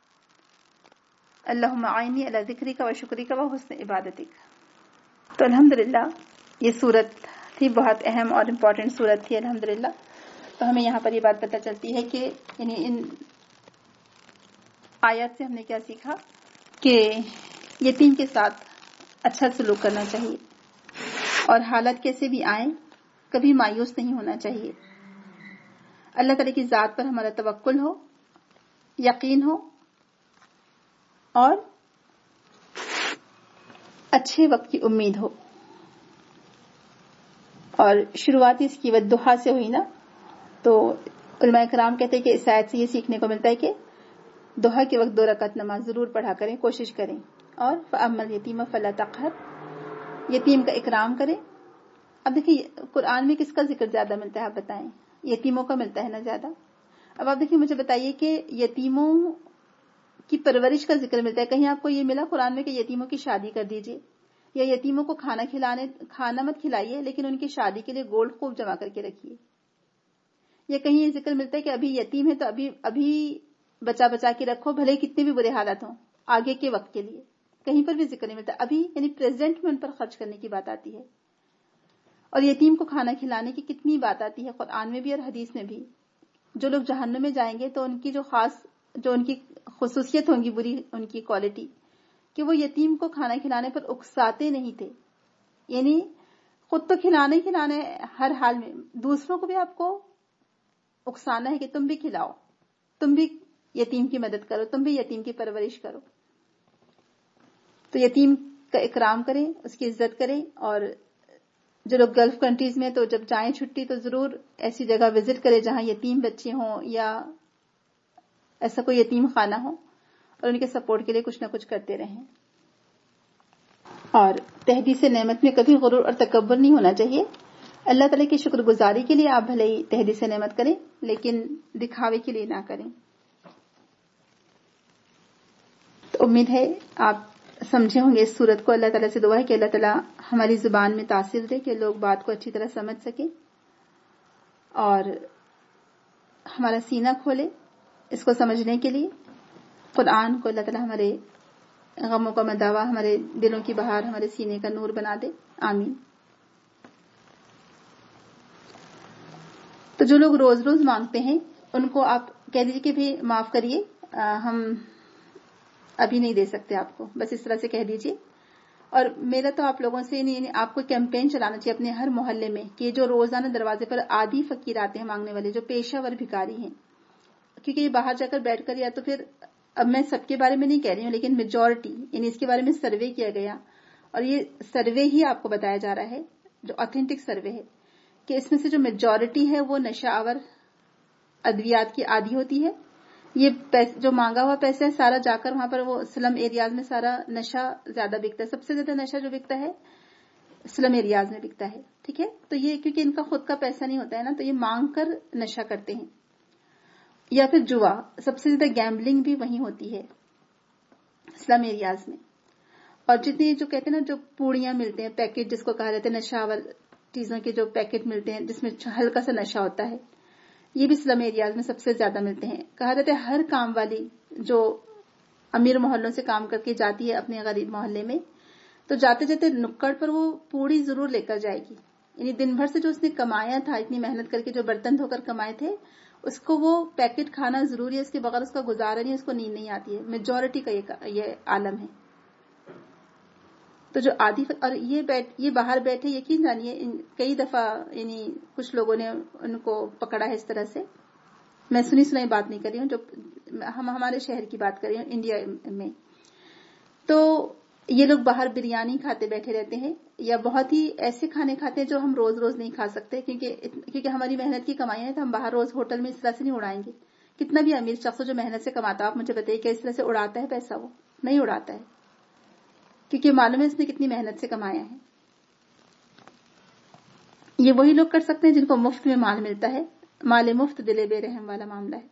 اللہم اعنی علی ذکرک و شکرک و حسن عبادتک۔ تو الحمدللہ یہ سورت تھی، بہت اہم اور امپورٹنٹ سورت تھی الحمدللہ۔ تو ہمیں یہاں پر یہ بات پتہ چلتی ہے کہ یعنی ان آیات سے ہم نے کیا سیکھا کہ یتیم کے ساتھ اچھا سلوک کرنا چاہیے اور حالت کیسے بھی آئیں کبھی مایوس نہیں ہونا چاہیے. اللہ تعالی کی ذات پر ہمارا توکل ہو، یقین ہو اور اچھے وقت کی امید ہو. اور شروعات اس کی والضحیٰ سے ہوئی نا، تو علماء کرام کہتے ہیں کہ اس آیت سے یہ سیکھنے کو ملتا ہے کہ ضحیٰ کے وقت دو رکعت نماز ضرور پڑھا کریں، کوشش کریں. اور فَأَمَّا الْيَتِيمَ فَلَا تَقْهَرْ، یتیم کا اکرام کریں. اب دیکھیے قرآن میں کس کا ذکر زیادہ ملتا ہے آپ بتائیں؟ یتیموں کا ملتا ہے نا زیادہ. اب آپ دیکھیے مجھے بتائیے کہ یتیموں کی پرورش کا ذکر ملتا ہے، کہیں آپ کو یہ ملا قرآن میں کہ یتیموں کی شادی کر دیجیے، یا یتیموں کو کھانا کھلانے کھانا مت کھلائیے لیکن ان کی شادی کے لیے گولڈ خوب جمع کر کے رکھیے، یا کہیں یہ ذکر ملتا ہے کہ ابھی یتیم ہے تو ابھی ابھی بچا بچا کے رکھو بھلے کتنے بھی برے حالات ہوں آگے کے وقت کے لیے. کہیں پر بھی ذکر نہیں ملتا ابھی، یعنی پریزنٹ میں ان پر خرچ کرنے کی بات آتی ہے. اور یتیم کو کھانا کھلانے کی کتنی بات آتی ہے قرآن میں بھی اور حدیث میں بھی. جو لوگ جہنم میں جائیں گے تو ان کی جو خاص جو ان کی خصوصیت ہوں گی، بری ان کی کوالٹی، کہ وہ یتیم کو کھانا کھلانے پر اکساتے نہیں تھے. یعنی خود تو کھلانے کھلانے ہر حال میں، دوسروں کو بھی آپ کو اکسانا ہے کہ تم بھی کھلاؤ، تم بھی یتیم کی مدد کرو، تم بھی یتیم کی پرورش کرو. تو یتیم کا اکرام کریں، اس کی عزت کریں. اور جو لوگ گلف کنٹریز میں تو جب جائیں چھٹی تو ضرور ایسی جگہ وزٹ کریں جہاں یتیم بچے ہوں یا ایسا کوئی یتیم خانہ ہو، اور ان کے سپورٹ کے لیے کچھ نہ کچھ کرتے رہیں. اور تحدیث نعمت میں کبھی غرور اور تکبر نہیں ہونا چاہیے. اللہ تعالیٰ کی شکر گزاری کے لیے آپ بھلے ہی تحدیث نعمت کریں لیکن دکھاوے کے لیے نہ کریں. تو امید ہے آپ سمجھے ہوں گے اس صورت کو. اللہ تعالیٰ سے دعا ہے کہ اللہ تعالیٰ ہماری زبان میں تاثیر دے کہ لوگ بات کو اچھی طرح سمجھ سکیں اور ہمارا سینہ کھولے اس کو سمجھنے کے لیے. قرآن کو اللہ تعالیٰ ہمارے غموں کا مداوا، ہمارے دلوں کی بہار، ہمارے سینے کا نور بنا دے. آمین. تو جو لوگ روز روز مانگتے ہیں ان کو آپ کہہ دیجیے کہ بھی معاف کریے، ہم ابھی نہیں دے سکتے آپ کو، بس اس طرح سے کہہ دیجیے. اور میرا تو آپ لوگوں سے نہیں، آپ کو کیمپین چلانا چاہیے اپنے ہر محلے میں کہ جو روزانہ دروازے پر عادی فقیر آتے ہیں مانگنے والے، جو پیشہ ور بھکاری ہیں، کیونکہ یہ باہر جا کر بیٹھ کر، یا تو پھر اب میں سب کے بارے میں نہیں کہہ رہی ہوں لیکن میجورٹی، یعنی اس کے بارے میں سروے کیا گیا اور یہ سروے ہی آپ کو بتایا جا رہا ہے جو آتھینٹک سروے ہے کہ اس میں سے جو میجورٹی ہے وہ نشہ آور ادویات کی عادی ہوتی ہے. یہ جو مانگا ہوا پیسہ ہے سارا جا کر وہاں پر وہ سلم ایریاز میں سارا نشہ زیادہ بکتا ہے. سب سے زیادہ نشہ جو بکتا ہے سلم ایریاز میں بکتا ہے. ٹھیک ہے، تو یہ کیونکہ ان کا خود کا پیسہ نہیں ہوتا ہے نا، تو یہ مانگ کر نشہ کرتے ہیں. یا پھر جوا، سب سے زیادہ گیمبلنگ بھی وہیں ہوتی ہے سلم ایریاز میں. اور جتنے جو کہتے ہیں نا جو پوڑیاں ملتے ہیں، پیکٹ جس کو کہا جاتا ہے، نشہ آور چیزوں کے جو پیکٹ ملتے ہیں جس میں ہلکا سا نشہ ہوتا ہے، یہ بھی سلم ایریاز میں سب سے زیادہ ملتے ہیں. کہا جاتا ہے ہر کام والی جو امیر محلوں سے کام کر کے جاتی ہے اپنے غریب محلے میں، تو جاتے جاتے نکڑ پر وہ پوڑی ضرور لے کر جائے گی. یعنی دن بھر سے جو اس نے کمایا تھا، اتنی محنت کر کے جو برتن دھو کر کمائے تھے، اس کو وہ پیکٹ کھانا ضروری ہے، اس کے بغیر اس کا گزارا نہیں، اس کو نیند نہیں آتی ہے. میجورٹی کا یہ عالم ہے. تو جو آدھی اور یہ بیٹھ یہ باہر بیٹھے، یقین جانیے کئی دفعہ یعنی کچھ لوگوں نے ان کو پکڑا ہے اس طرح سے. میں سنی سنائی بات نہیں کر رہی ہوں، جو ہم ہمارے شہر کی بات کر رہی ہوں انڈیا میں. تو یہ لوگ باہر بریانی کھاتے بیٹھے رہتے ہیں یا بہت ہی ایسے کھانے کھاتے ہیں جو ہم روز روز نہیں کھا سکتے، کیونکہ کیونکہ ہماری محنت کی کمائیاں ہیں، تو ہم باہر روز ہوٹل میں اس طرح سے نہیں اڑائیں گے. کتنا بھی امیر شخص جو محنت سے کماتا ہے، آپ مجھے بتائیے کہ اس طرح سے اڑاتا ہے پیسہ؟ وہ نہیں اڑاتا ہے، کیونکہ معلوم ہے اس نے کتنی محنت سے کمایا ہے. یہ وہی لوگ کر سکتے ہیں جن کو مفت میں مال ملتا ہے. مال مفت دل بے رحم والا معاملہ ہے.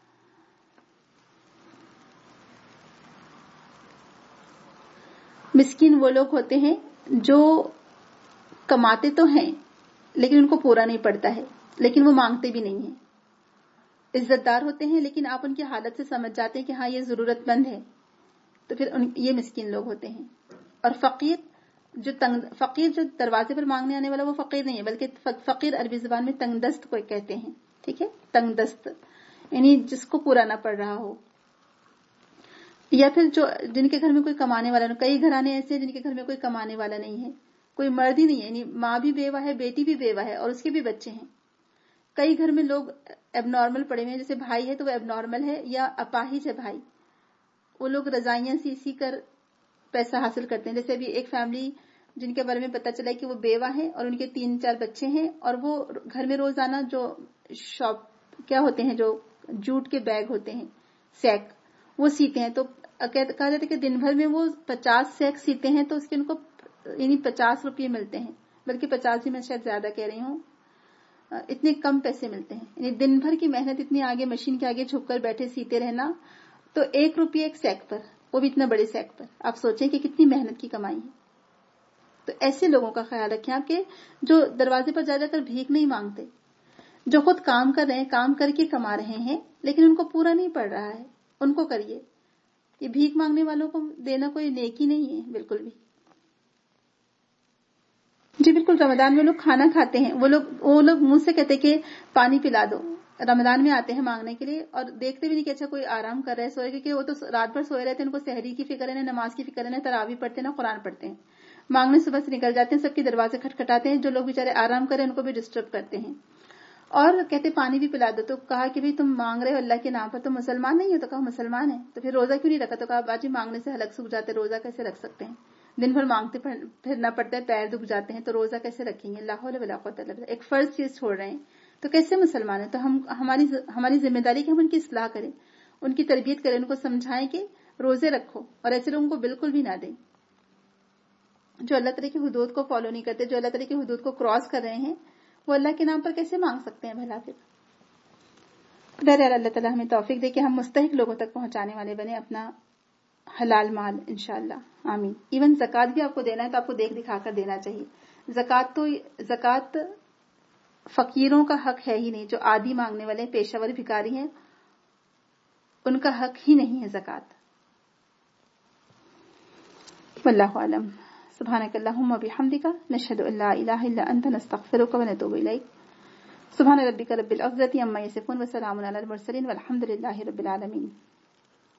مسکین وہ لوگ ہوتے ہیں جو کماتے تو ہیں لیکن ان کو پورا نہیں پڑتا ہے، لیکن وہ مانگتے بھی نہیں ہیں. عزت دار ہوتے ہیں لیکن آپ ان کی حالت سے سمجھ جاتے ہیں کہ ہاں یہ ضرورت مند ہے، تو پھر ان یہ مسکین لوگ ہوتے ہیں. اور فقیر جو تنگ فقیر جو دروازے پر مانگنے آنے والا، وہ فقیر نہیں ہے، بلکہ فقیر عربی زبان میں تنگ دست کو کہتے ہیں. ٹھیک ہے، تنگ دست یعنی جس کو پورا نہ پڑ رہا ہو. یا پھر جو جن کے گھر میں کوئی کمانے والا نہیں. کئی گھرانے ایسے ہیں جن کے گھر میں کوئی کمانے والا نہیں ہے, کوئی مرد ہی نہیں ہے, یعنی ماں بھی بیوہ ہے, بیٹی بھی بیوہ ہے اور اس کے بھی بچے ہیں. کئی گھر میں لوگ اب نارمل پڑے ہوئے ہیں, جیسے بھائی ہے تو وہ اب نارمل ہے یا اپاہج ہے بھائی, وہ لوگ رضائیاں سی سی کر پیسہ حاصل کرتے ہیں. جیسے ابھی ایک فیملی جن کے بارے میں پتا چلا کہ وہ بیوہ ہیں اور ان کے تین چار بچے ہیں, اور وہ گھر میں روزانہ جو شاپ کیا ہوتے ہیں, جو جوٹ کے بیگ ہوتے ہیں, سیک, وہ سیتے ہیں. تو کہا جاتا ہے کہ دن بھر میں وہ پچاس سیک سیتے ہیں تو اس کے ان کو یعنی پچاس روپے ملتے ہیں, بلکہ پچاس بھی میں شاید زیادہ کہہ رہی ہوں, اتنے کم پیسے ملتے ہیں. یعنی دن بھر کی محنت اتنی آگے مشین کے آگے جھک کر بیٹھے سیتے رہنا, تو ایک روپیہ ایک سیک پر, وہ بھی اتنا بڑے سیک پر, آپ سوچیں کہ کتنی محنت کی کمائی ہے. تو ایسے لوگوں کا خیال رکھیں آپ, کہ جو دروازے پر جا جا کر بھیک نہیں مانگتے, جو خود کام کر رہے ہیں, کام کر کے کما رہے ہیں, لیکن ان کو پورا نہیں پڑ رہا ہے, ان کو کریے. یہ بھیک مانگنے والوں کو دینا کوئی نیکی نہیں ہے بالکل بھی. جی بالکل, رمضان میں لوگ کھانا کھاتے ہیں, وہ لوگ وہ لوگ منہ سے کہتے کہ پانی پلا دو, رمضان میں آتے ہیں مانگنے کے لیے, اور دیکھتے بھی نہیں کہ اچھا کوئی آرام کر رہا ہے, سوئے, کیونکہ وہ تو رات بھر سوئے رہتے ہیں, ان کو سحری کی فکر ہے, نہ نماز کی فکر ہے, نہ تراویح پڑھتے ہیں, نہ قرآن پڑھتے ہیں. مانگنے صبح سے نکل جاتے ہیں, سب کے دروازے کھٹکھٹاتے ہیں, جو لوگ بیچارے آرام کریں ان کو بھی ڈسٹرب کرتے ہیں, اور کہتے پانی بھی پلا دو. تو کہا کہ بھئی تم مانگ رہے ہو اللہ کے نام پر, تم مسلمان نہیں ہو؟ تو کہا مسلمان ہے. تو پھر روزہ کیوں نہیں رکھا؟ تو کہا باجی مانگنے سے حلق سوکھ جاتے, روزہ کیسے رکھ سکتے ہیں؟ دن بھر مانگتے پھرنا پڑتا ہے, پیر دکھ جاتے ہیں, تو روزہ کیسے رکھیں گے؟ لا حول ولا قوت الا باللہ, ایک فرض چیز چھوڑ رہے ہیں تو کیسے مسلمان ہیں؟ تو ہم ہماری ہماری ذمہ داری کہ ہم ان کی اصلاح کریں, ان کی تربیت کریں, ان کو سمجھائیں کہ روزے رکھو, اور ایسے لوگوں کو بالکل بھی نہ دیں جو اللہ تعالیٰ کی حدود کو فالو نہیں کرتے, جو اللہ تعالیٰ کی حدود کو کراس کر رہے ہیں. وہ اللہ کے نام پر کیسے مانگ سکتے ہیں بھلا؟ پھر بہرحال اللہ تعالیٰ ہمیں توفیق دے کہ ہم مستحق لوگوں تک پہنچانے والے بنے اپنا حلال مال انشاءاللہ, آمین. ایون زکوٰۃ بھی آپ کو دینا ہے تو آپ کو دیکھ دکھا کر دینا چاہیے. زکوٰۃ تو زکوٰۃ فقیروں کا حق ہے ہی نہیں, جو عادی مانگنے والے پیشہ ور بھکاری ہیں ان کا حق ہی نہیں ہے زکوٰۃ. واللہ اعلم. سبحانک اللہم و بحمدک, نشہد ان لا الہ الا انت, نستغفرک و نتوب الیک. سبحان ربک رب العزة عما یصفون, وسلام علی المرسلین, والحمد للہ رب العالمین.